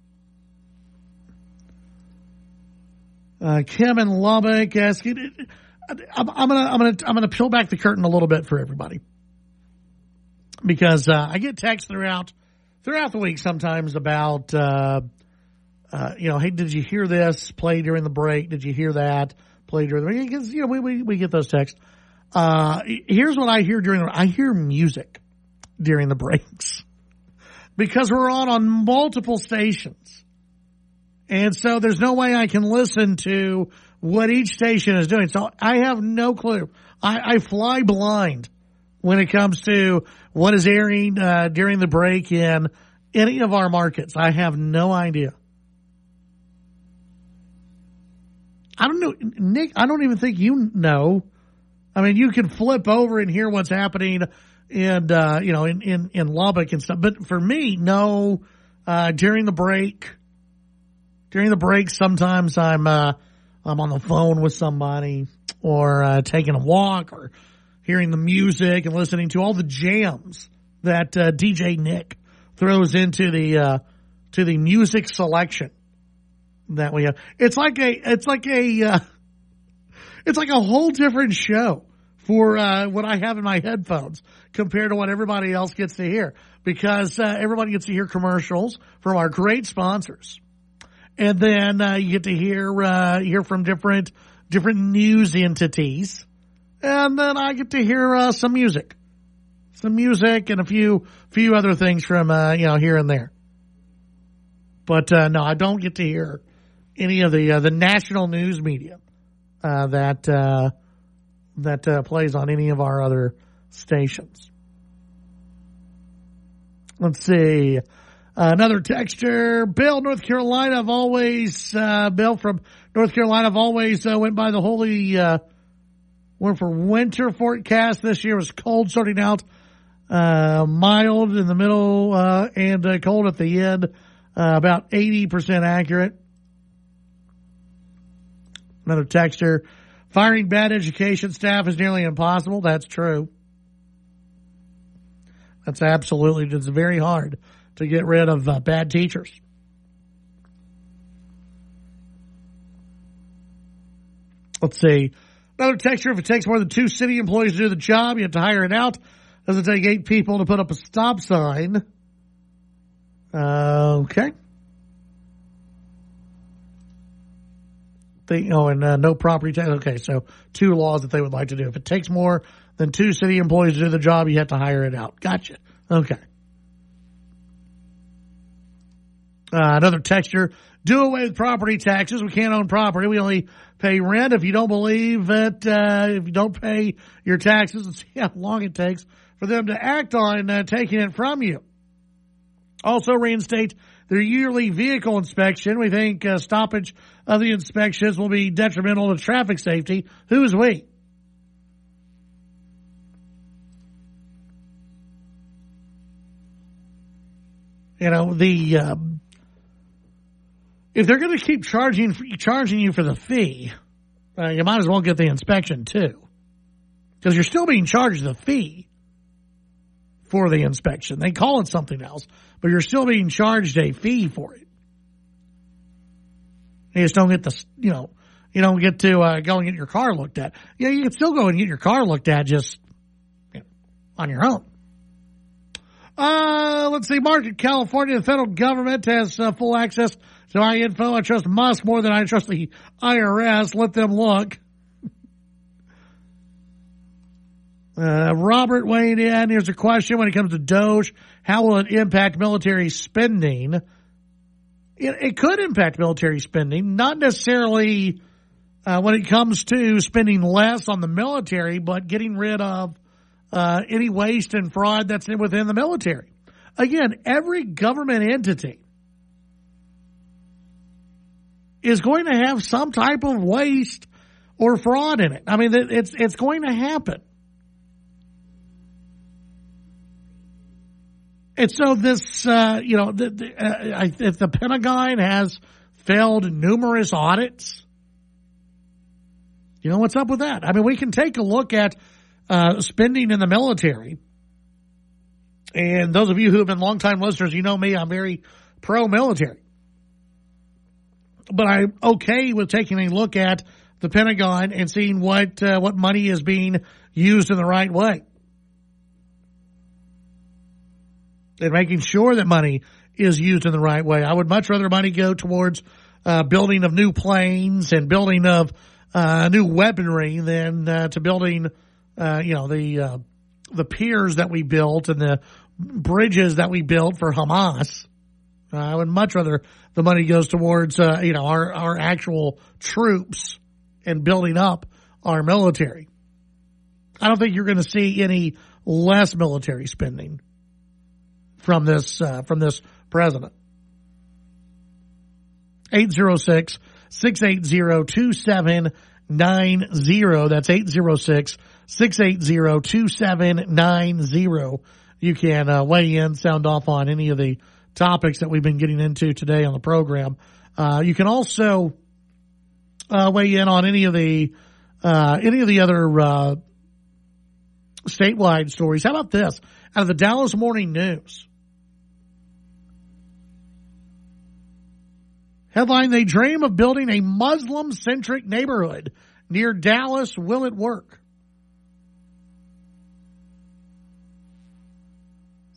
Speaker 1: Uh, Kim in Lubbock asking, I'm, I'm gonna, I'm gonna, I'm gonna peel back the curtain a little bit for everybody because uh, I get texts throughout. Throughout the week sometimes about, uh, uh, you know, hey, did you hear this play during the break? Did you hear that play during the break? Because, you know, we, we, we get those texts. Uh, here's what I hear during the, I hear music during the breaks because we're on on multiple stations. And so there's no way I can listen to what each station is doing. So I have no clue. I, I fly blind when it comes to what is airing uh, during the break in any of our markets. I have no idea. I don't know, Nick, I don't even think you know. I mean, you can flip over and hear what's happening in, uh, you know, in, in, in Lubbock and stuff. But for me, no, uh, during the break, during the break, sometimes I'm, uh, I'm on the phone with somebody or, uh, taking a walk or hearing the music and listening to all the jams that uh, D J Nick throws into the uh, to the music selection that we have. It's like a it's like a uh, it's like a whole different show for uh, what I have in my headphones compared to what everybody else gets to hear, because uh, everybody gets to hear commercials from our great sponsors, and then uh, you get to hear uh, hear from different different news entities, and then I get to hear uh, some music, some music, and a few few other things from uh, you know here and there. But uh, no, I don't get to hear any of the uh, the national news media uh, that. Uh, that uh, plays on any of our other stations. Let's see. Uh, another texture. Bill, North Carolina, I've always, uh, Bill from North Carolina, I've always uh, went by the holy, uh, went for winter forecast. This year was cold starting out, uh, mild in the middle, uh, and uh, cold at the end, uh, about eighty percent accurate. Another texture. Firing bad education staff is nearly impossible. That's true. That's absolutely, it's very hard to get rid of uh, bad teachers. Let's see. Another texture, if it takes more than two city employees to do the job, you have to hire it out. Does it take eight people to put up a stop sign? Uh, okay. They, oh, and uh, no property tax. Okay, so two laws that they would like to do. If it takes more than two city employees to do the job, you have to hire it out. Gotcha. Okay. Uh, another texture. Do away with property taxes. We can't own property. We only pay rent. If you don't believe that, uh, if you don't pay your taxes, let's see how long it takes for them to act on uh, taking it from you. Also reinstate their yearly vehicle inspection. We think uh, stoppage of the inspections will be detrimental to traffic safety. Who is we? You know, the um, if they're going to keep charging charging you for the fee, uh, you might as well get the inspection too, because you're still being charged the fee for the inspection. They call it something else, but you're still being charged a fee for it. You just don't get the, you know, you don't get to uh, go and get your car looked at. Yeah, you can still go and get your car looked at just you know, on your own. Uh, let's see. Market, California, the federal government has uh, full access to my info. I trust Musk more than I trust the I R S. Let them look. Uh, Robert weighed in. Here's a question. When it comes to Doge, how will it impact military spending? It, it could impact military spending, not necessarily uh, when it comes to spending less on the military, but getting rid of uh, any waste and fraud that's within the military. Again, every government entity is going to have some type of waste or fraud in it. I mean, it's it's going to happen. And so this, uh, you know, the, the, uh, if the Pentagon has failed numerous audits, you know, what's up with that? I mean, we can take a look at uh, spending in the military. And those of you who have been longtime listeners, you know me, I'm very pro-military. But I'm okay with taking a look at the Pentagon and seeing what uh, what money is being used in the right way. And making sure that money is used in the right way. I would much rather money go towards uh, building of new planes and building of uh, new weaponry than uh, to building, uh, you know, the uh, the piers that we built and the bridges that we built for Hamas. Uh, I would much rather the money goes towards, uh, you know, our, our actual troops and building up our military. I don't think you're going to see any less military spending from this, uh, from this president. eight zero six, six eight zero, two seven nine zero. That's eight zero six, six eight zero, two seven nine zero. You can uh, weigh in, sound off on any of the topics that we've been getting into today on the program. Uh, you can also uh, weigh in on any of the uh, any of the other uh, statewide stories. How about this? Out of the Dallas Morning News. Headline, they dream of building a Muslim-centric neighborhood near Dallas. Will it work?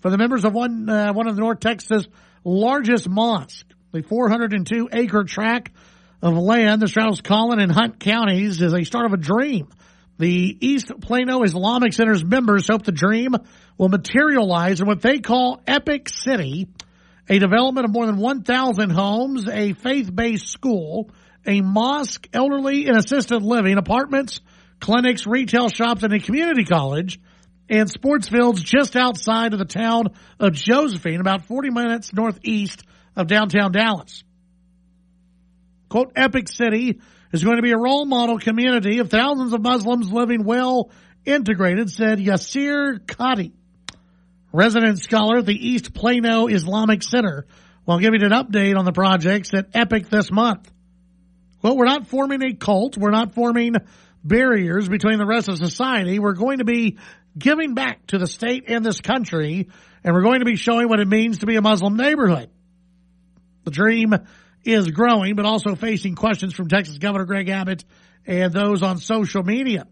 Speaker 1: for the members of one, uh, one of the North Texas largest mosques. The four hundred two acre tract of land that straddles Collin and Hunt counties is a start of a dream. The East Plano Islamic Center's members hope the dream will materialize in what they call Epic City, a development of more than one thousand homes, a faith-based school, a mosque, elderly and assisted living, apartments, clinics, retail shops, and a community college, and sports fields just outside of the town of Josephine, about forty minutes northeast of downtown Dallas. Quote, Epic City is going to be a role model community of thousands of Muslims living well integrated, said Yasir Qadi, resident scholar at the East Plano Islamic Center, while giving an update on the projects at Epic this month. Well, we're not forming a cult. We're not forming barriers between the rest of society. We're going to be giving back to the state and this country, and we're going to be showing what it means to be a Muslim neighborhood. The dream is growing, but also facing questions from Texas Governor Greg Abbott and those on social media.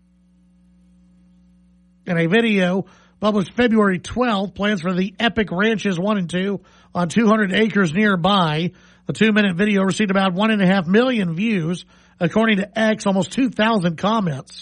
Speaker 1: In a video published February twelfth, plans for the Epic Ranches one and two on two hundred acres nearby. The two-minute video received about one and a half million views, according to X, almost two thousand comments.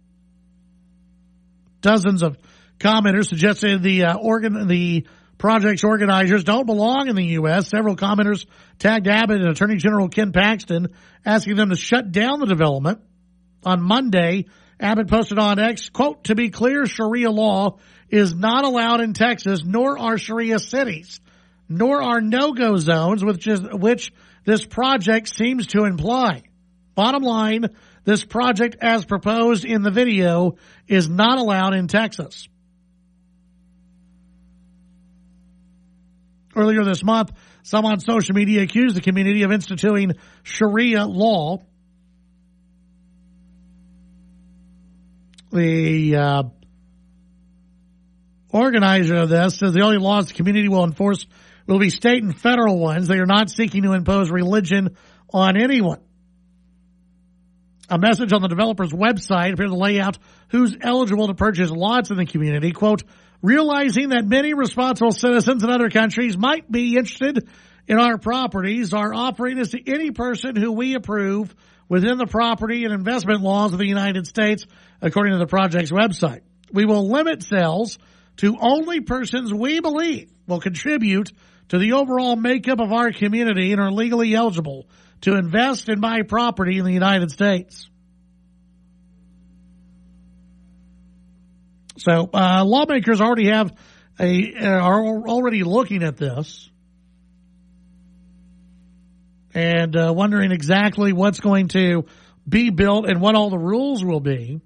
Speaker 1: Dozens of commenters suggested the uh, organ the project's organizers don't belong in the U S. Several commenters tagged Abbott and Attorney General Ken Paxton, asking them to shut down the development. On Monday, Abbott posted on X, quote, to be clear, Sharia law is not allowed in Texas, nor are Sharia cities, nor are no-go zones, which is, which this project seems to imply. Bottom line, this project as proposed in the video is not allowed in Texas. Earlier this month, some on social media accused the community of instituting Sharia law. The uh, organizer of this says the only laws the community will enforce will be state and federal ones. They are not seeking to impose religion on anyone. A message on the developer's website appeared to lay out who's eligible to purchase lots in the community. Quote, realizing that many responsible citizens in other countries might be interested in our properties, our offering is to any person who we approve within the property and investment laws of the United States, according to the project's website. We will limit sales to only persons we believe will contribute to the overall makeup of our community and are legally eligible to invest and buy property in the United States. So uh, lawmakers already have a uh, are already looking at this and uh, wondering exactly what's going to be built and what all the rules will be.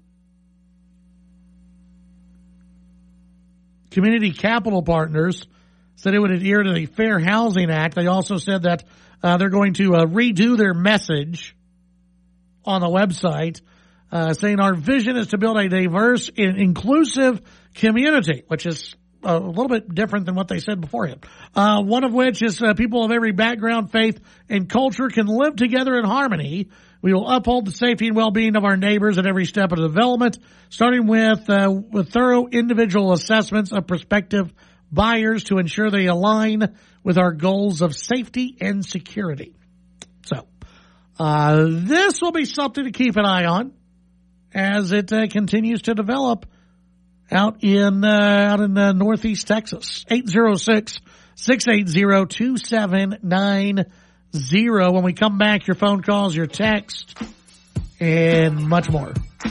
Speaker 1: Community Capital Partners said it would adhere to the Fair Housing Act. They also said that uh, they're going to uh, redo their message on the website, uh, saying our vision is to build a diverse and inclusive community, which is a little bit different than what they said beforehand. Uh, one of which is uh, people of every background, faith, and culture can live together in harmony. We will uphold the safety and well-being of our neighbors at every step of the development, starting with, uh, with thorough individual assessments of prospective buyers to ensure they align with our goals of safety and security. So, uh, this will be something to keep an eye on as it uh, continues to develop out in, uh, out in uh, Northeast Texas. eight zero six, six eight zero, two seven nine zero. When we come back, your phone calls, your text, and much more.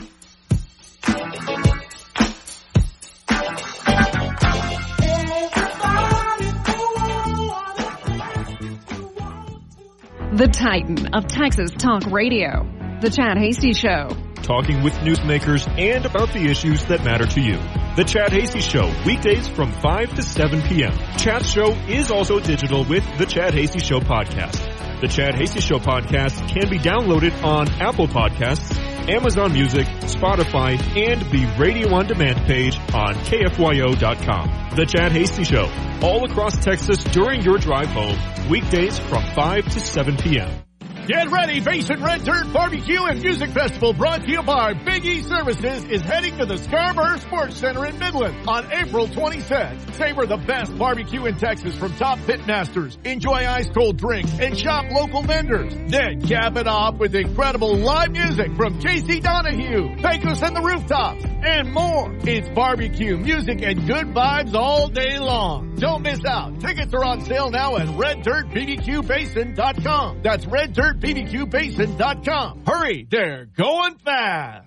Speaker 2: The Titan of Texas Talk Radio. The Chad Hasty Show.
Speaker 5: Talking with newsmakers and about the issues that matter to you. The Chad Hasty Show, weekdays from five to seven p.m. Chad's show is also digital with the Chad Hasty Show podcast. The Chad Hasty Show podcast can be downloaded on Apple Podcasts, Amazon Music, Spotify, and the Radio On Demand page on K F Y O dot com. The Chad Hasty Show, all across Texas during your drive home, weekdays from five to seven p.m.
Speaker 10: Get ready, Basin Red Dirt Barbecue and Music Festival brought to you by Big E Services is heading to the Scarborough Sports Center in Midland on April twenty-sixth. Savor the best barbecue in Texas from top pit masters. Enjoy ice cold drinks and shop local vendors. Then cap it off with incredible live music from Casey Donahue, Pecos and the Rooftops, and more. It's barbecue, music, and good vibes all day long. Don't miss out. Tickets are on sale now at red dirt b b q basin dot com. That's red dirt b b q basin dot com. Hurry, they're going fast.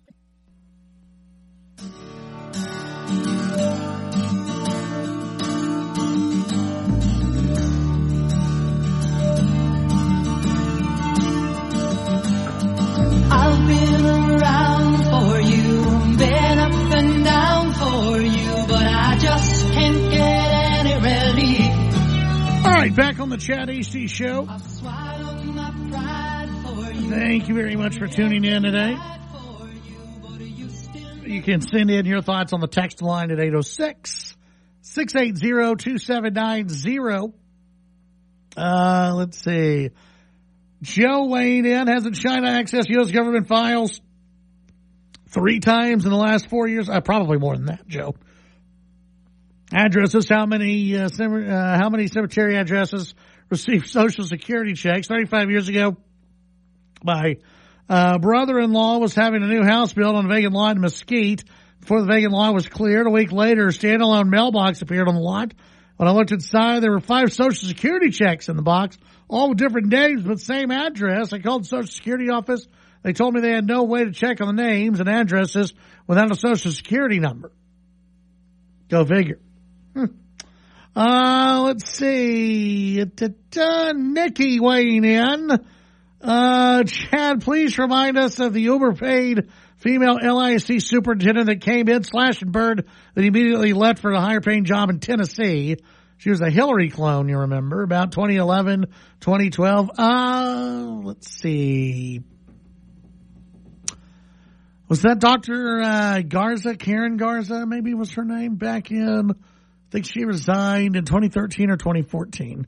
Speaker 4: I've been around for you, been up and down for you, but I just can't get any relief.
Speaker 1: All right, back on the Chad Hasty Show. Thank you very much for tuning in today. You can send in your thoughts on the text line at eight oh six, six eight zero, two seven nine zero. Uh, let's see. Joe weighed in. Hasn't China accessed U S government files three times in the last four years? Uh, probably more than that, Joe. Addresses. How many, uh, cemetery, uh, how many cemetery addresses received Social Security checks? thirty-five years ago, my uh, brother-in-law was having a new house built on a vacant lot in Mesquite. Before the vacant lot was cleared, a week later, a standalone mailbox appeared on the lot. When I looked inside, there were five Social Security checks in the box, all with different names but same address. I called the Social Security office. They told me they had no way to check on the names and addresses without a Social Security number. Go figure. Hmm. Uh, let's see. Da-da. Nikki weighing in. Uh, Chad, please remind us of the Uber paid female L I S C superintendent that came in slash and burned that immediately left for a higher paying job in Tennessee. She was a Hillary clone, you remember, about twenty eleven, twenty twelve. Uh, let's see. Was that Doctor Uh, Garza, Karen Garza, maybe was her name back in, I think she resigned in twenty thirteen or twenty fourteen.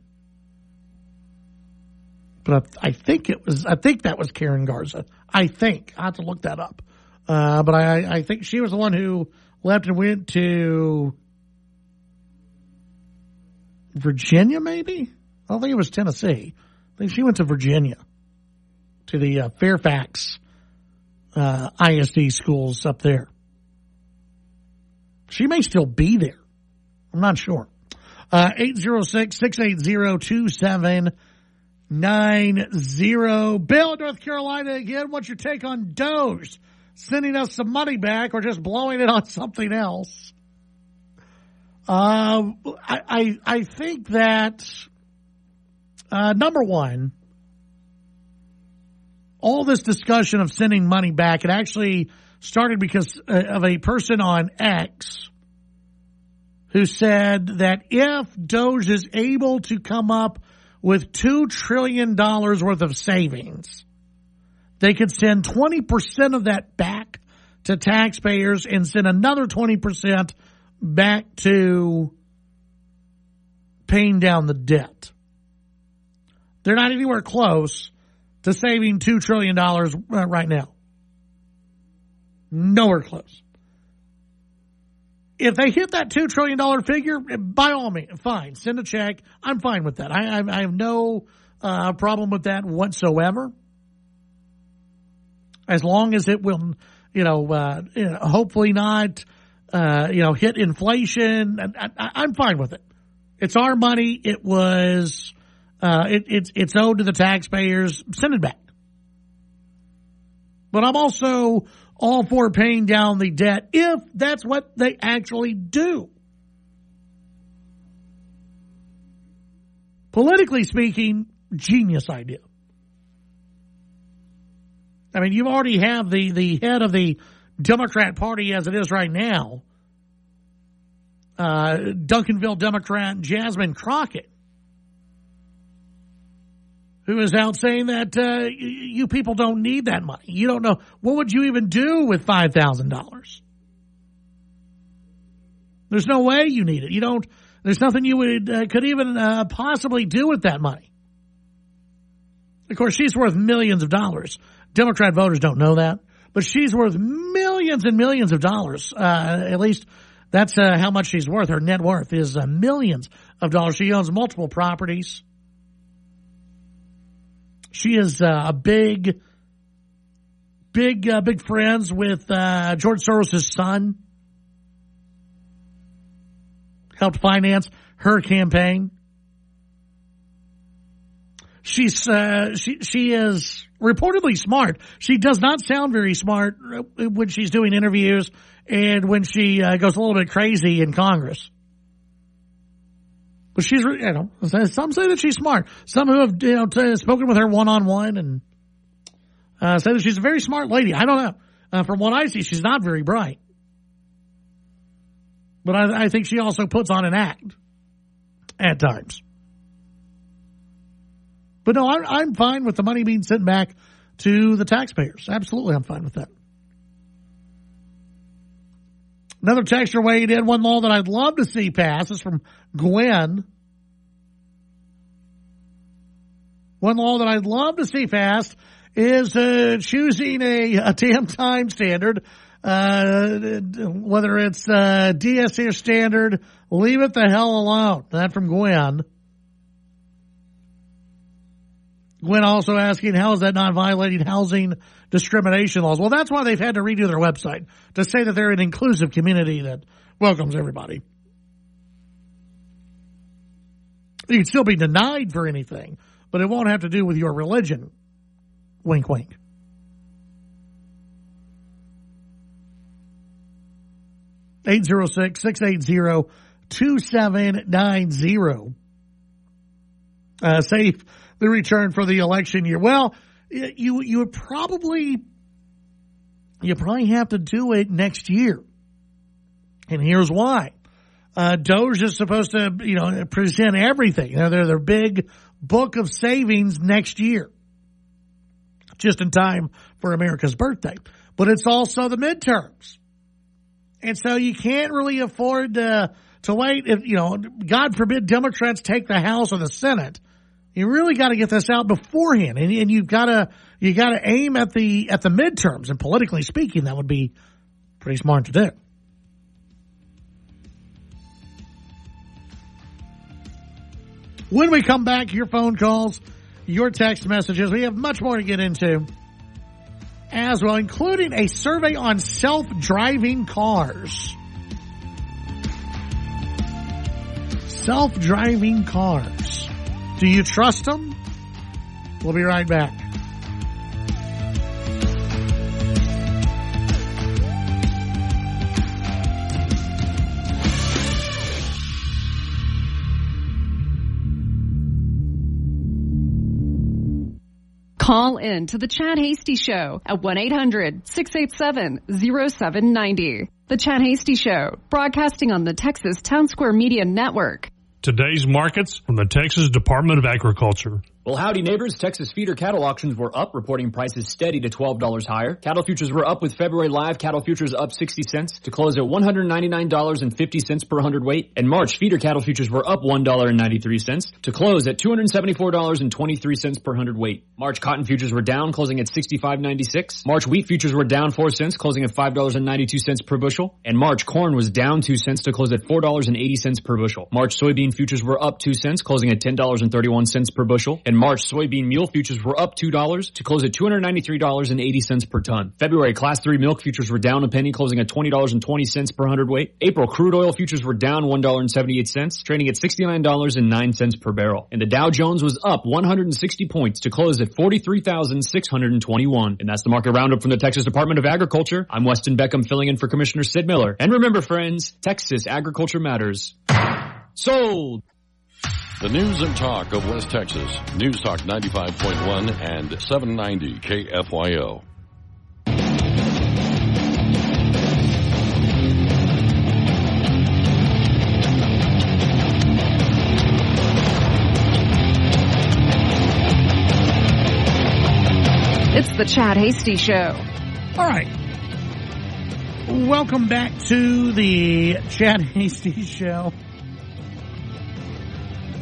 Speaker 1: But I, I think it was, I think that was Karen Garza. I think. I have to look that up. Uh, but I, I think she was the one who left and went to Virginia, maybe? I don't think it was Tennessee. I think she went to Virginia, to the uh, Fairfax uh, I S D schools up there. She may still be there. I'm not sure. Uh, eight oh six, six eight zero, two seven nine zero. Bill, North Carolina again. What's your take on Doge sending us some money back or just blowing it on something else? Uh, I, I, I think that, uh, number one, all this discussion of sending money back, it actually started because of a person on X who said that if Doge is able to come up with two trillion dollars worth of savings, they could send twenty percent of that back to taxpayers and send another twenty percent back to paying down the debt. They're not anywhere close to saving two trillion dollars right now. Nowhere close. If they hit that two trillion dollars figure, by all means, fine, send a check. I'm fine with that. I, I, I have no uh, problem with that whatsoever. As long as it will, you know, uh, you know hopefully not, uh, you know, hit inflation. I, I, I'm fine with it. It's our money. It was, uh, it, it's, it's owed to the taxpayers. Send it back. But I'm also all for paying down the debt if that's what they actually do. Politically speaking, genius idea. I mean, you already have the, the head of the Democrat Party as it is right now, uh, Duncanville Democrat Jasmine Crockett, who is out saying that uh, you people don't need that money. You don't know. What would you even do with five thousand dollars? There's no way you need it. You don't. There's nothing you would uh, could even uh, possibly do with that money. Of course, she's worth millions of dollars. Democrat voters don't know that, but she's worth millions and millions of dollars. Uh, at least that's uh, how much she's worth. Her net worth is uh, millions of dollars. She owns multiple properties. She is uh, a big, big, uh, big friends with uh, George Soros' son. Helped finance her campaign. She's uh, she she is reportedly smart. She does not sound very smart when she's doing interviews and when she uh, goes a little bit crazy in Congress. But she's, you know, some say that she's smart. Some who have, you know, t- spoken with her one on one and uh, say that she's a very smart lady. I don't know. Uh, from what I see, she's not very bright. But I, I think she also puts on an act at times. But no, I'm, I'm fine with the money being sent back to the taxpayers. Absolutely, I'm fine with that. Another texter weighed in. One law that I'd love to see pass is from Gwen. One law that I'd love to see passed is uh, choosing a, a damn time standard. Uh, whether it's uh, D S A standard, leave it the hell alone. That from Gwen. Gwen also asking, how is that not violating housing discrimination laws? Well, that's why they've had to redo their website, to say that they're an inclusive community that welcomes everybody. You can still be denied for anything, but it won't have to do with your religion. Wink, wink. eight zero six, six eight zero, two seven nine zero. Uh, safe the return for the election year. Well, you you would probably you probably have to do it next year, and here's why. Uh, Doge is supposed to, you know, present everything. You know, they're their big book of savings next year, just in time for America's birthday. But it's also the midterms, and so you can't really afford to to wait. If, you know, God forbid Democrats take the House or the Senate. You really got to get this out beforehand, and, and you've got to you got to aim at the at the midterms. And politically speaking, that would be pretty smart to do. When we come back, your phone calls, your text messages, we have much more to get into as well, including a survey on self-driving cars. Self-driving cars. Do you trust them? We'll be right back.
Speaker 2: Call in to the Chad Hasty Show at one eight hundred, six eight seven, oh seven nine oh. The Chad Hasty Show, broadcasting on the Texas Town Square Media Network.
Speaker 5: Today's markets from the Texas Department of Agriculture.
Speaker 13: Well, howdy neighbors. Texas feeder cattle auctions were up, reporting prices steady to twelve dollars higher. Cattle futures were up with February live cattle futures up sixty cents to close at one hundred ninety-nine dollars and fifty cents per hundredweight. And March feeder cattle futures were up one dollar and ninety-three cents to close at two hundred seventy-four dollars and twenty-three cents per hundredweight. March cotton futures were down, closing at sixty-five ninety-six. March wheat futures were down four cents, closing at five dollars and ninety-two cents per bushel. And March corn was down two cents to close at four dollars and eighty cents per bushel. March soybean futures were up two cents, closing at ten dollars and thirty-one cents per bushel. And March soybean meal futures were up two dollars to close at two hundred ninety-three dollars and eighty cents per ton. February class three milk futures were down a penny, closing at twenty dollars and twenty cents per hundredweight. April crude oil futures were down one dollar and seventy-eight cents, trading at sixty-nine dollars and nine cents per barrel. And the Dow Jones was up one hundred sixty points to close at forty-three thousand six hundred twenty-one. And that's the market roundup from the Texas Department of Agriculture. I'm Weston Beckham, filling in for Commissioner Sid Miller. And remember, friends, Texas agriculture matters. Sold!
Speaker 11: The news and talk of West Texas. News Talk ninety-five point one and seven ninety K F Y O.
Speaker 2: It's the Chad Hasty Show.
Speaker 1: All right. Welcome back to the Chad Hasty Show.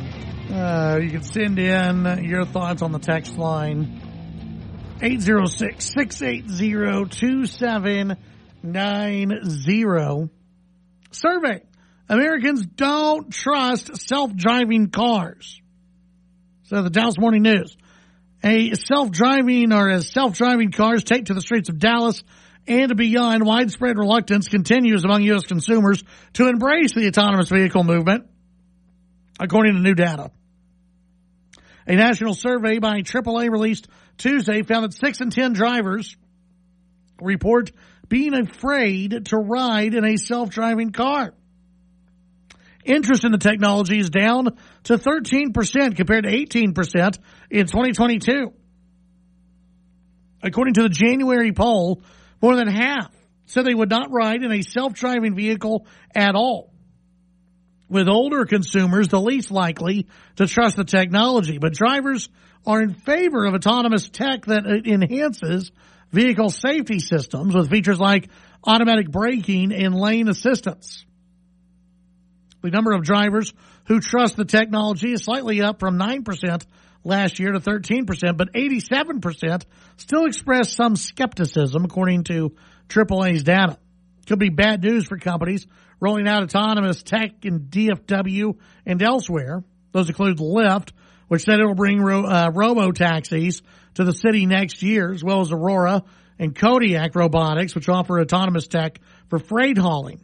Speaker 1: Uh, you can send in your thoughts on the text line. eight zero six, six eight zero, two seven nine zero. Survey. Americans don't trust self-driving cars. So the Dallas Morning News. A self-driving or as self-driving cars take to the streets of Dallas and beyond, widespread reluctance continues among U S consumers to embrace the autonomous vehicle movement, according to new data. A national survey by triple A released Tuesday found that six in ten drivers report being afraid to ride in a self-driving car. Interest in the technology is down to thirteen percent compared to eighteen percent in twenty twenty-two. According to the January poll, more than half said they would not ride in a self-driving vehicle at all, with older consumers the least likely to trust the technology. But drivers are in favor of autonomous tech that enhances vehicle safety systems with features like automatic braking and lane assistance. The number of drivers who trust the technology is slightly up from nine percent last year to thirteen percent, but eighty-seven percent still express some skepticism, according to triple A's data. Could be bad news for companies rolling out autonomous tech in D F W and elsewhere. Those include Lyft, which said it will bring ro- uh, robo-taxis to the city next year, as well as Aurora and Kodiak Robotics, which offer autonomous tech for freight hauling.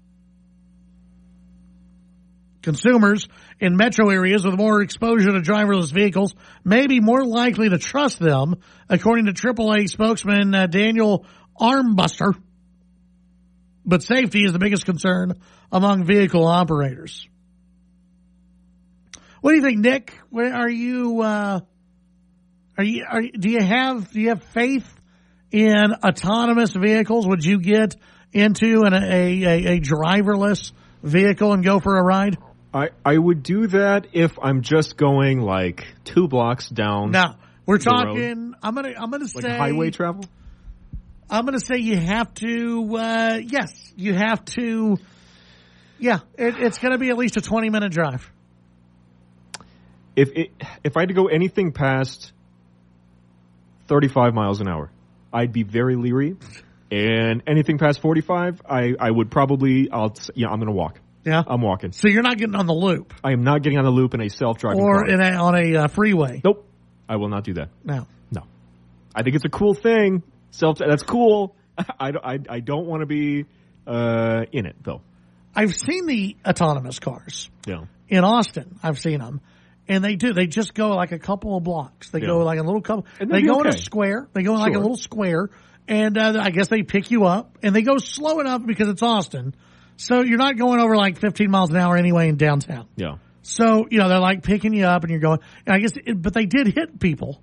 Speaker 1: Consumers in metro areas with more exposure to driverless vehicles may be more likely to trust them, according to triple A spokesman uh, Daniel Armbuster. But safety is the biggest concern among vehicle operators. What do you think, Nick? Where are you? Uh, are you? Are, do you have? Do you have faith in autonomous vehicles? Would you get into an, a, a a driverless vehicle and go for a ride?
Speaker 3: I, I would do that if I'm just going like two blocks down.
Speaker 1: Now we're
Speaker 3: the
Speaker 1: talking.
Speaker 3: road.
Speaker 1: I'm gonna. I'm gonna
Speaker 3: like
Speaker 1: say
Speaker 3: highway travel.
Speaker 1: I'm gonna say you have to. Uh, yes, you have to. Yeah, it, it's gonna be at least a twenty minute drive.
Speaker 3: If it, if I had to go anything past thirty-five miles an hour, I'd be very leery. And anything past forty-five, I, I would probably. I'll. Yeah, I'm gonna walk.
Speaker 1: Yeah,
Speaker 3: I'm walking.
Speaker 1: So you're not getting on the loop.
Speaker 3: I am not getting on the loop in a self-driving
Speaker 1: or
Speaker 3: car.
Speaker 1: in a, on a uh, freeway.
Speaker 3: Nope, I will not do that.
Speaker 1: No,
Speaker 3: no. I think it's a cool thing. Self. That's cool. I, I, I don't want to be uh, in it though.
Speaker 1: I've seen the autonomous cars.
Speaker 3: Yeah.
Speaker 1: In Austin, I've seen them, and they do. They just go like a couple of blocks. They
Speaker 3: yeah.
Speaker 1: go like a little couple.
Speaker 3: And
Speaker 1: they go
Speaker 3: okay.
Speaker 1: in a square. They go in like
Speaker 3: sure.
Speaker 1: a little square, and uh, I guess they pick you up, and they go slow enough because it's Austin. So you're not going over like fifteen miles an hour anyway in downtown.
Speaker 3: Yeah.
Speaker 1: So, you know, they're like picking you up and you're going, and I guess, it, but they did hit people.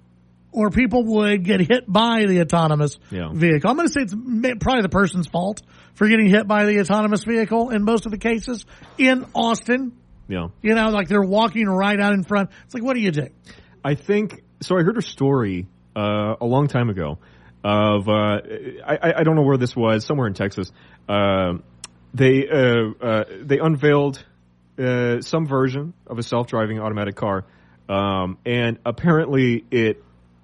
Speaker 1: Or people would get hit by the autonomous
Speaker 3: yeah.
Speaker 1: vehicle. I'm going to say it's probably the person's fault for getting hit by the autonomous vehicle in most of the cases in Austin.
Speaker 3: Yeah.
Speaker 1: You know, like they're walking right out in front. It's like, what do you do?
Speaker 3: I think, so I heard a story uh, a long time ago of, uh, I, I don't know where this was, somewhere in Texas. Uh, They uh, uh, they unveiled uh, some version of a self-driving automatic car, um, and apparently it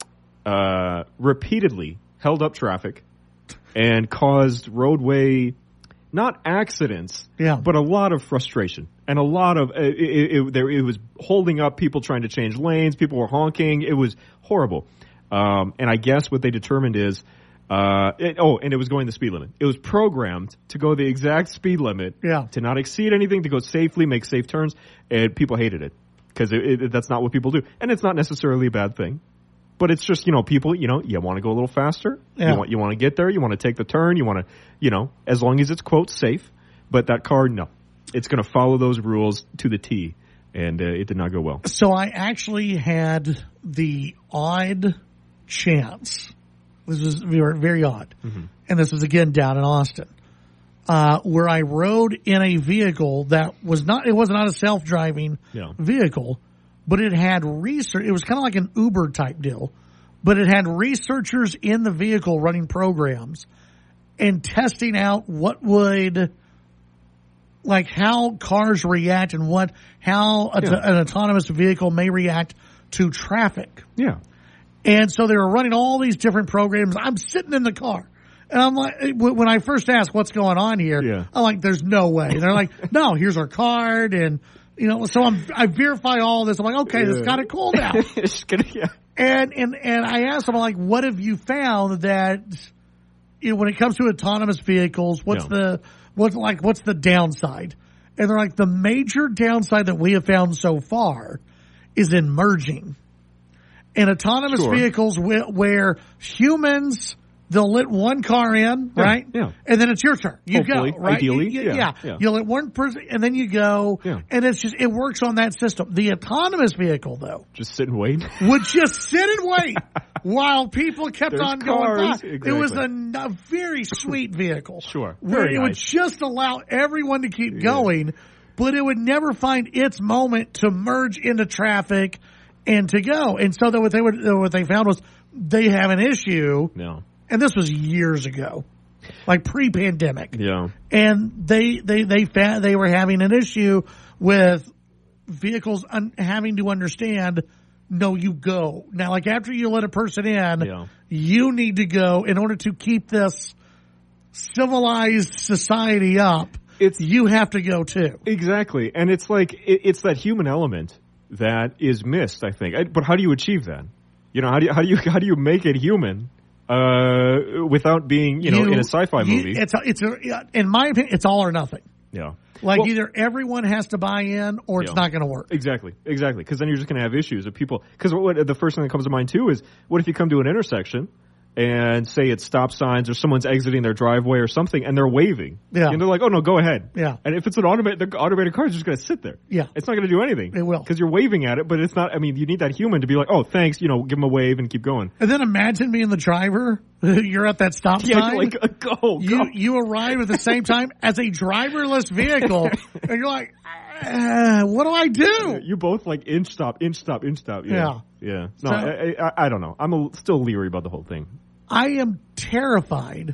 Speaker 3: uh, repeatedly held up traffic and caused roadway, not accidents,
Speaker 1: yeah.
Speaker 3: but a lot of frustration and a lot of uh, it, it, it, there, it was holding up people trying to change lanes. People were honking. It was horrible. Um, and I guess what they determined is. Uh, it, oh, and it was going the speed limit. It was programmed to go the exact speed limit,
Speaker 1: yeah.
Speaker 3: to not exceed anything, to go safely, make safe turns, and people hated it because it, it, that's not what people do. And it's not necessarily a bad thing, but it's just, you know, people, you know, you want to go a little faster,
Speaker 1: yeah.
Speaker 3: you want you want to get there, you want to take the turn, you want to, you know, as long as it's quote safe. But that car, no, it's going to follow those rules to the T, and uh, it did not go well.
Speaker 1: So I actually had the odd chance. This was very odd. Mm-hmm. And this was again down in Austin, uh, where I rode in a vehicle that was not, it was not a self-driving
Speaker 3: yeah.
Speaker 1: vehicle, but it had research. It was kind of like an Uber type deal, but it had researchers in the vehicle running programs and testing out what would, like how cars react and what how a,
Speaker 3: Yeah.
Speaker 1: an autonomous vehicle may react to traffic.
Speaker 3: Yeah.
Speaker 1: And so they were running all these different programs. I'm sitting in the car. And I'm like, when I first asked what's going on here,
Speaker 3: Yeah.
Speaker 1: I'm like, there's no way. And they're like, no, here's our card. And, you know, so I'm, I verify all this. I'm like, okay, this is kind of cool now.
Speaker 3: It's gonna, yeah.
Speaker 1: And, and, and I asked them, I'm like, what have you found that, you know, when it comes to autonomous vehicles, what's
Speaker 3: Yeah.
Speaker 1: the, what's like, what's the downside? And they're like, the major downside that we have found so far is in merging. And autonomous
Speaker 3: Sure.
Speaker 1: vehicles wh- where humans, they'll let one car in,
Speaker 3: Yeah,
Speaker 1: right?
Speaker 3: yeah.
Speaker 1: And then it's your turn. You
Speaker 3: Hopefully,
Speaker 1: go, right?
Speaker 3: ideally,
Speaker 1: You- you-
Speaker 3: yeah,
Speaker 1: yeah.
Speaker 3: yeah.
Speaker 1: You let one person, and then you go,
Speaker 3: Yeah.
Speaker 1: and it's just, it works on that system. The autonomous vehicle, though,
Speaker 3: Just sit and wait.
Speaker 1: would just sit and wait while people kept
Speaker 3: There's
Speaker 1: on going
Speaker 3: cars.
Speaker 1: by. It was a,
Speaker 3: Exactly.
Speaker 1: a very sweet vehicle.
Speaker 3: Sure.
Speaker 1: Where
Speaker 3: Very
Speaker 1: it would
Speaker 3: nice.
Speaker 1: just allow everyone to keep going, but it would never find its moment to merge into traffic and to go. And so that what they would, what they found was they have an issue.
Speaker 3: No.
Speaker 1: And this was years ago, like pre-pandemic.
Speaker 3: Yeah.
Speaker 1: And they, they, they found they were having an issue with vehicles un- having to understand, no, you go. Now, like after you let a person in,
Speaker 3: Yeah.
Speaker 1: you need to go in order to keep this civilized society up.
Speaker 3: It's
Speaker 1: you have to go too.
Speaker 3: Exactly. And it's like, it, it's that human element that is missed, I think. I, but how do you achieve that? You know, how do you, how do you, how do you make it human, uh, without being, you know, in a sci-fi
Speaker 1: you-
Speaker 3: movie?
Speaker 1: It's, a, it's a, in my opinion, it's all or nothing.
Speaker 3: Yeah.
Speaker 1: Like
Speaker 3: Well-
Speaker 1: either everyone has to buy in or it's
Speaker 3: Yeah.
Speaker 1: not going to work.
Speaker 3: Exactly, exactly. Because then you're just going to have issues of people. Because what the first thing that comes to mind too is, what if you come to an intersection and say it's stop signs or someone's exiting their driveway or something and they're waving,
Speaker 1: Yeah.
Speaker 3: and they're like, "Oh no, go ahead."
Speaker 1: Yeah.
Speaker 3: And if it's an automated, the automated car is just going to sit there.
Speaker 1: Yeah.
Speaker 3: It's not going to do anything.
Speaker 1: It will.
Speaker 3: Because you're waving at it, but it's not. I mean, you need that human to be like, "Oh, thanks," you know, give them a wave and keep going.
Speaker 1: And then imagine being the driver. You're at that stop
Speaker 3: Yeah,
Speaker 1: sign.
Speaker 3: you're like, uh, go, go.
Speaker 1: You you arrive at the same time as a driverless vehicle, and you're like, uh, what do I do?
Speaker 3: You both like inch stop, inch stop, inch stop. Yeah, yeah. No,
Speaker 1: So-
Speaker 3: I, I, I don't know. I'm a, still leery about the whole thing.
Speaker 1: I am terrified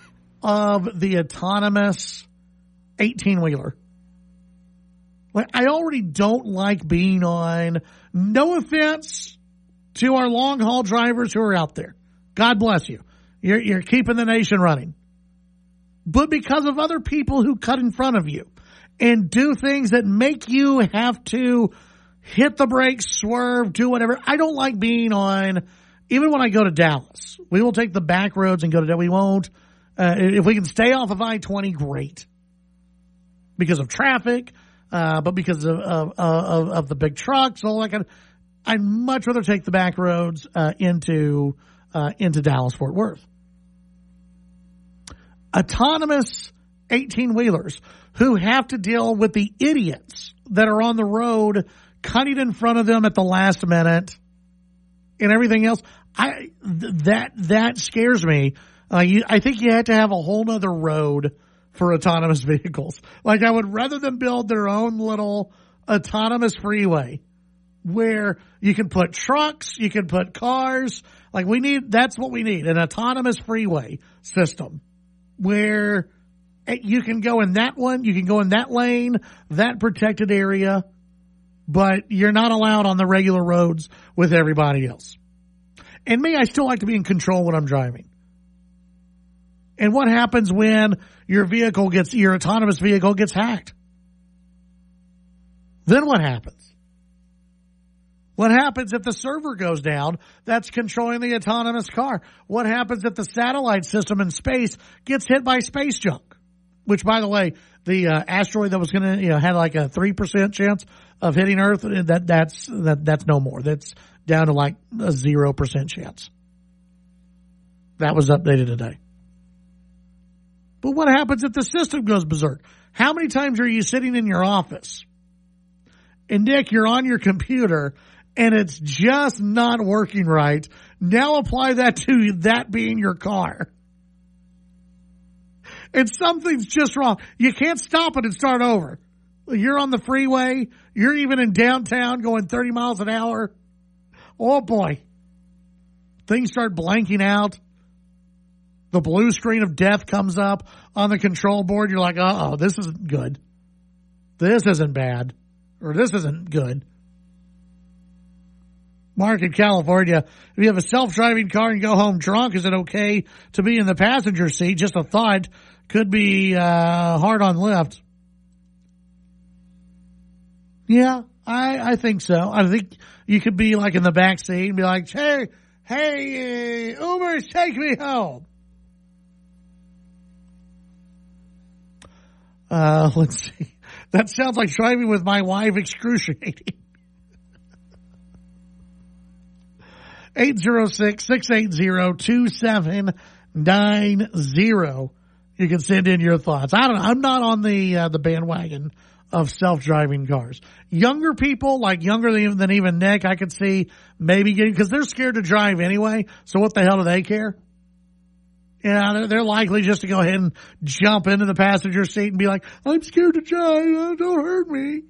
Speaker 1: of the autonomous eighteen-wheeler. Like, I already don't like being on, no offense to our long-haul drivers who are out there. God bless you. You're, you're keeping the nation running. But because of other people who cut in front of you and do things that make you have to hit the brakes, swerve, do whatever. I don't like being on, even when I go to Dallas, we will take the back roads and go to Dallas. We won't, uh, if we can stay off of I twenty, great. Because of traffic, uh, but because of, of, of, of the big trucks, all that kind of, I'd much rather take the back roads, uh, into, uh, into Dallas, Fort Worth. Autonomous eighteen-wheelers who have to deal with the idiots that are on the road cutting in front of them at the last minute and everything else. I, th- that, that scares me. Uh, you, I think you have to have a whole nother road for autonomous vehicles. Like I would rather them build their own little autonomous freeway where you can put trucks, you can put cars. Like we need, that's what we need, an autonomous freeway system where you can go in that one, you can go in that lane, that protected area, but you're not allowed on the regular roads with everybody else. And me, I still like to be in control when I'm driving. And what happens when your vehicle gets, your autonomous vehicle gets hacked? Then what happens? What happens if the server goes down that's controlling the autonomous car? What happens if the satellite system in space gets hit by space junk? Which, by the way, the uh, asteroid that was going to, you know, had like a three percent chance of hitting Earth, that that's that that's no more. That's down to like a zero percent chance. That was updated today. But what happens if the system goes berserk? How many times are you sitting in your office and, Nick, you're on your computer and it's just not working right? Now apply that to that being your car. And something's just wrong. You can't stop it and start over. You're on the freeway. You're even in downtown going thirty miles an hour. Oh boy. Things start blanking out. The blue screen of death comes up on the control board. You're like, uh-oh, this isn't good. this isn't bad, or this isn't good. Mark in California, if you have a self-driving car and go home drunk, is it okay to be in the passenger seat? Just a thought. Could be uh, hard on lift. Yeah, I, I think so. I think you could be like in the back seat and be like, hey, hey, uh, Uber, take me home. Uh, let's see. That sounds like driving with my wife, excruciating. eight zero six, six eight zero, two seven nine zero. You can send in your thoughts. I don't know. I'm not on the uh, the bandwagon of self-driving cars. Younger people, like younger than, than even Nick, I could see maybe getting, because they're scared to drive anyway, so what the hell do they care? Yeah, they're, they're likely just to go ahead and jump into the passenger seat and be like, I'm scared to drive, don't hurt me.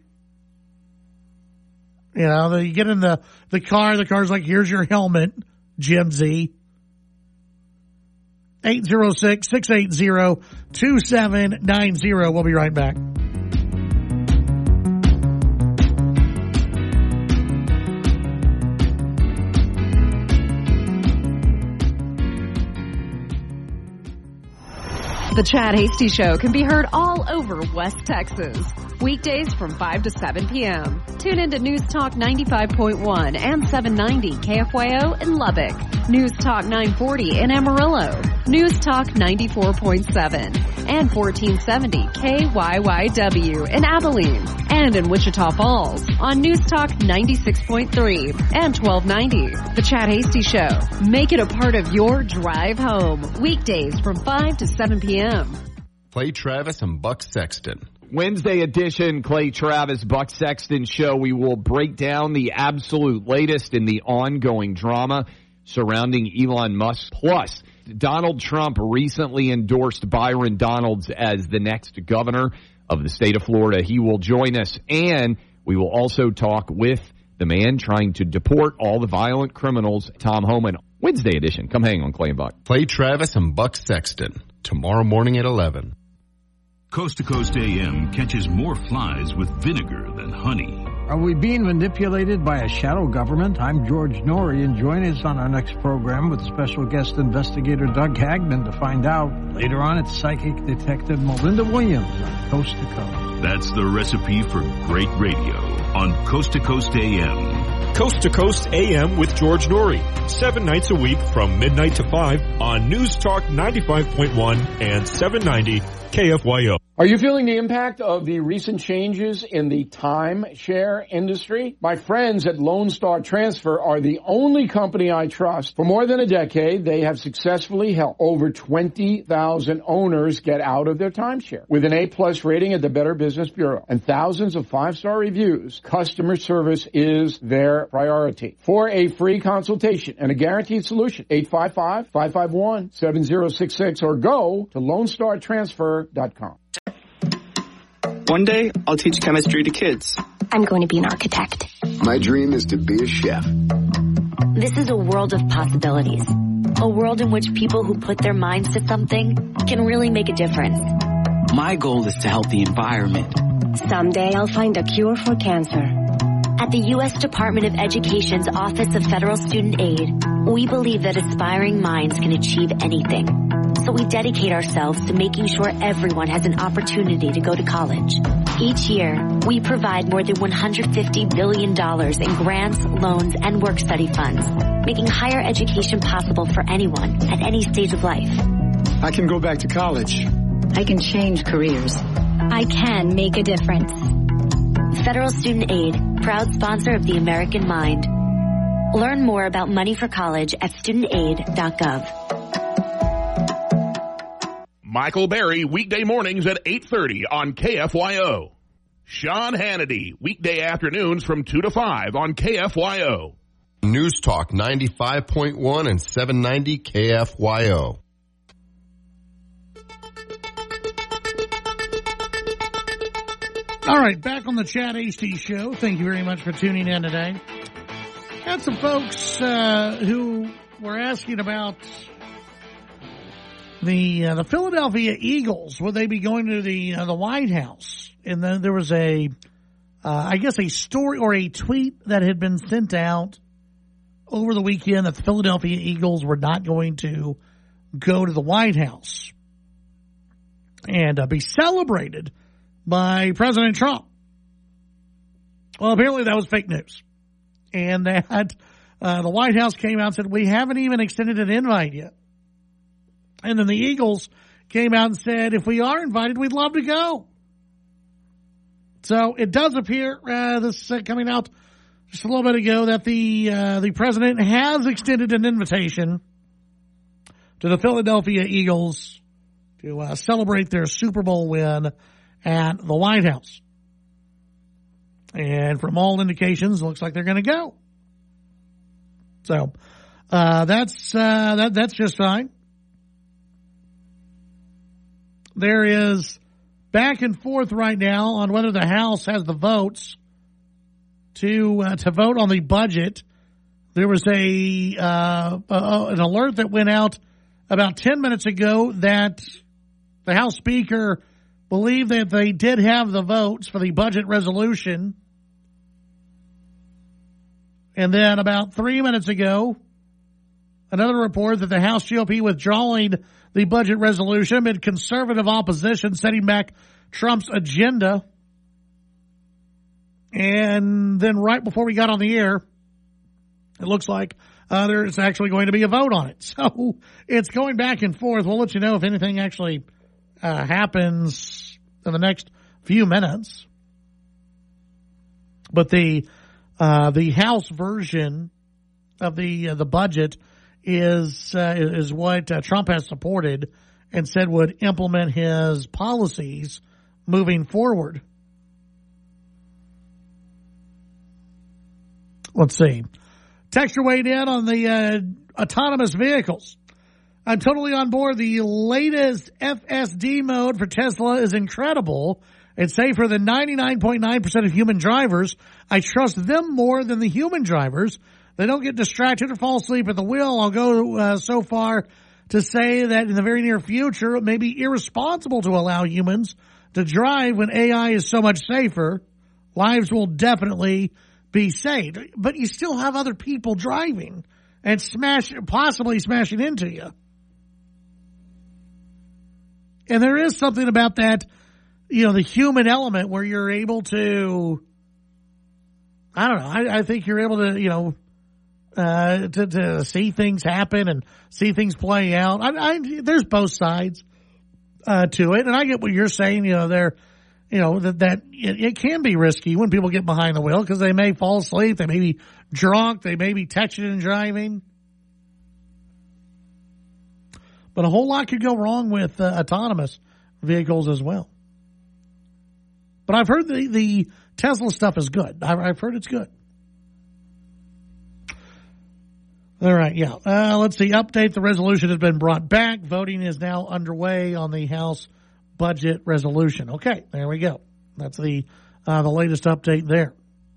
Speaker 1: You know, you get in the, the car, the car's like, here's your helmet, Gen Z. eight zero six, six eight zero, two seven nine zero. We'll be right back.
Speaker 2: The Chad Hasty Show can be heard all over West Texas. Weekdays from five to seven p.m. Tune into News Talk ninety-five point one and seven ninety K F Y O in Lubbock. News Talk nine forty in Amarillo. News Talk ninety-four point seven and fourteen seventy K Y Y W in Abilene. And in Wichita Falls on News Talk ninety-six point three and twelve ninety. The Chad Hasty Show. Make it a part of your drive home. Weekdays from five to seven p.m.
Speaker 6: Clay Travis and Buck Sexton.
Speaker 7: Wednesday edition, Clay Travis, Buck Sexton Show. We will break down the absolute latest in the ongoing drama surrounding Elon Musk. Plus, Donald Trump recently endorsed Byron Donalds as the next governor of the state of Florida. He will join us, and we will also talk with the man trying to deport all the violent criminals, Tom Homan. Wednesday edition. Come hang on Clay and Buck.
Speaker 6: Clay Travis and Buck Sexton. Tomorrow morning at eleven.
Speaker 14: Coast to Coast A M catches more flies with vinegar than honey.
Speaker 15: Are we being manipulated by a shadow government? I'm George Norrie, and join us on our next program with special guest investigator Doug Hagman to find out. Later on, it's psychic detective Melinda Williams on Coast to Coast.
Speaker 14: That's the recipe for great radio on Coast to Coast A M.
Speaker 5: Coast to Coast A M with George Norrie. Seven nights a week from midnight to five on News Talk ninety-five point one and seven ninety K F Y O.
Speaker 16: Are you feeling the impact of the recent changes in the timeshare industry? My friends at Lone Star Transfer are the only company I trust. For more than a decade, they have successfully helped over twenty thousand owners get out of their timeshare. With an A-plus rating at the Better Business Bureau and thousands of five-star reviews, customer service is their priority. For a free consultation and a guaranteed solution, eight five five, five five one, seven zero six six or go to lone star transfer dot com.
Speaker 17: One day, I'll teach chemistry to kids.
Speaker 18: I'm going to be an architect.
Speaker 19: My dream is to be a chef.
Speaker 18: This is a world of possibilities. A world in which people who put their minds to something can really make a difference.
Speaker 20: My goal is to help the environment.
Speaker 18: Someday, I'll find a cure for cancer. At the U S Department of Education's Office of Federal Student Aid, we believe that aspiring minds can achieve anything. So we dedicate ourselves to making sure everyone has an opportunity to go to college. Each year, we provide more than one hundred fifty billion dollars in grants, loans, and work-study funds, making higher education possible for anyone at any stage of life.
Speaker 17: I can go back to college.
Speaker 18: I can change careers. I can make a difference. Federal Student Aid, proud sponsor of the American Mind. Learn more about money for college at student aid dot gov.
Speaker 21: Michael Berry, weekday mornings at eight thirty on K F Y O. Sean Hannity, weekday afternoons from two to five on K F Y O.
Speaker 6: News Talk ninety-five point one and seven ninety K F Y O.
Speaker 1: All right, back on the Chad Hasty Show. Thank you very much for tuning in today. Had some folks uh, who were asking about the uh, the Philadelphia Eagles. Would they be going to the uh, the White House? and then there was a, uh, I guess a story or a tweet that had been sent out over the weekend that the Philadelphia Eagles were not going to go to the White House and uh, be celebrated by President Trump. Well, apparently that was fake news. And that uh, the White House came out and said, we haven't even extended an invite yet. And then the Eagles came out and said, if we are invited, we'd love to go. So it does appear, uh, this uh, coming out just a little bit ago, that the uh, the president has extended an invitation to the Philadelphia Eagles to uh, celebrate their Super Bowl win at the White House. And from all indications, it looks like they're going to go. So uh, that's uh, that that's just fine. There is back and forth right now on whether the House has the votes to uh, to vote on the budget. There was a uh, uh, an alert that went out about ten minutes ago that the House Speaker believed that they did have the votes for the budget resolution. And then about three minutes ago, another report that the House G O P withdrawing the budget resolution amid conservative opposition setting back Trump's agenda. And then right before we got on the air, it looks like uh, there's actually going to be a vote on it. So it's going back and forth. We'll let you know if anything actually uh, happens in the next few minutes. But the uh, the House version of the uh, the budget is uh, is what uh, Trump has supported and said would implement his policies moving forward. Let's see. Texture weighed in on the uh, autonomous vehicles. I'm totally on board. The latest F S D mode for Tesla is incredible. It's safer than ninety-nine point nine percent of human drivers. I trust them more than the human drivers. They don't get distracted or fall asleep at the wheel. I'll go uh, so far to say that in the very near future, it may be irresponsible to allow humans to drive when A I is so much safer. Lives will definitely be saved. But you still have other people driving and smash, possibly smashing into you. And there is something about that, you know, the human element where you're able to, I don't know, I, I think you're able to, you know, uh, to, to see things happen and see things play out. I, I, there's both sides uh, to it. And I get what you're saying, you know, there, you know, that, that it, it can be risky when people get behind the wheel because they may fall asleep, they may be drunk, they may be texting and driving. But a whole lot could go wrong with uh, autonomous vehicles as well. But I've heard the, the Tesla stuff is good. I've, I've heard it's good. All right, yeah. Uh, let's see. Update. The resolution has been brought back. Voting is now underway on the House budget resolution. Okay, there we go. That's the uh, the latest update there.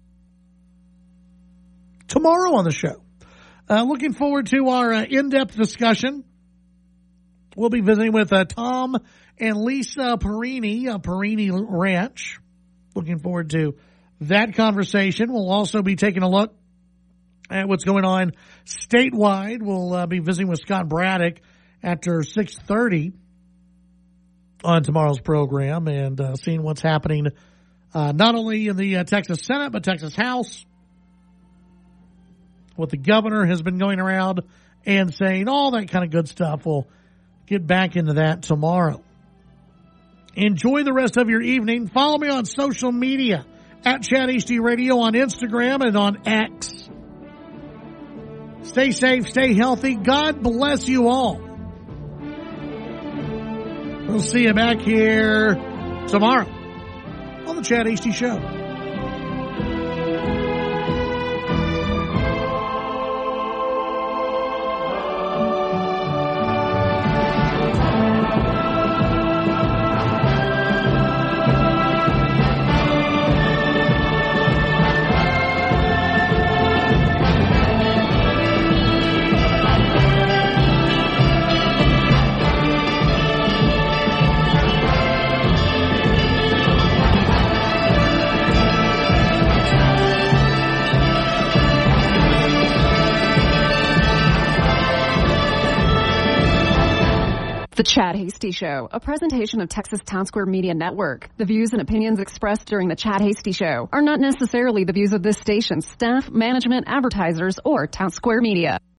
Speaker 1: Tomorrow on the show, uh, looking forward to our uh, in-depth discussion. We'll be visiting with uh, Tom and Lisa Perini, uh, Perini Ranch. Looking forward to that conversation. We'll also be taking a look at what's going on statewide. We'll uh, be visiting with Scott Braddock after six thirty on tomorrow's program and uh, seeing what's happening uh, not only in the uh, Texas Senate but Texas House. What the governor has been going around and saying, all that kind of good stuff. We'll get back into that tomorrow. Enjoy the rest of your evening. Follow me on social media at Chad H D Radio on Instagram and on X. Stay safe, stay healthy. God bless you all. We'll see you back here tomorrow on the Chad H D Show.
Speaker 2: The Chad Hasty Show, a presentation of Texas Town Square Media Network. The views and opinions expressed during the Chad Hasty Show are not necessarily the views of this station, staff, management, advertisers, or Town Square Media.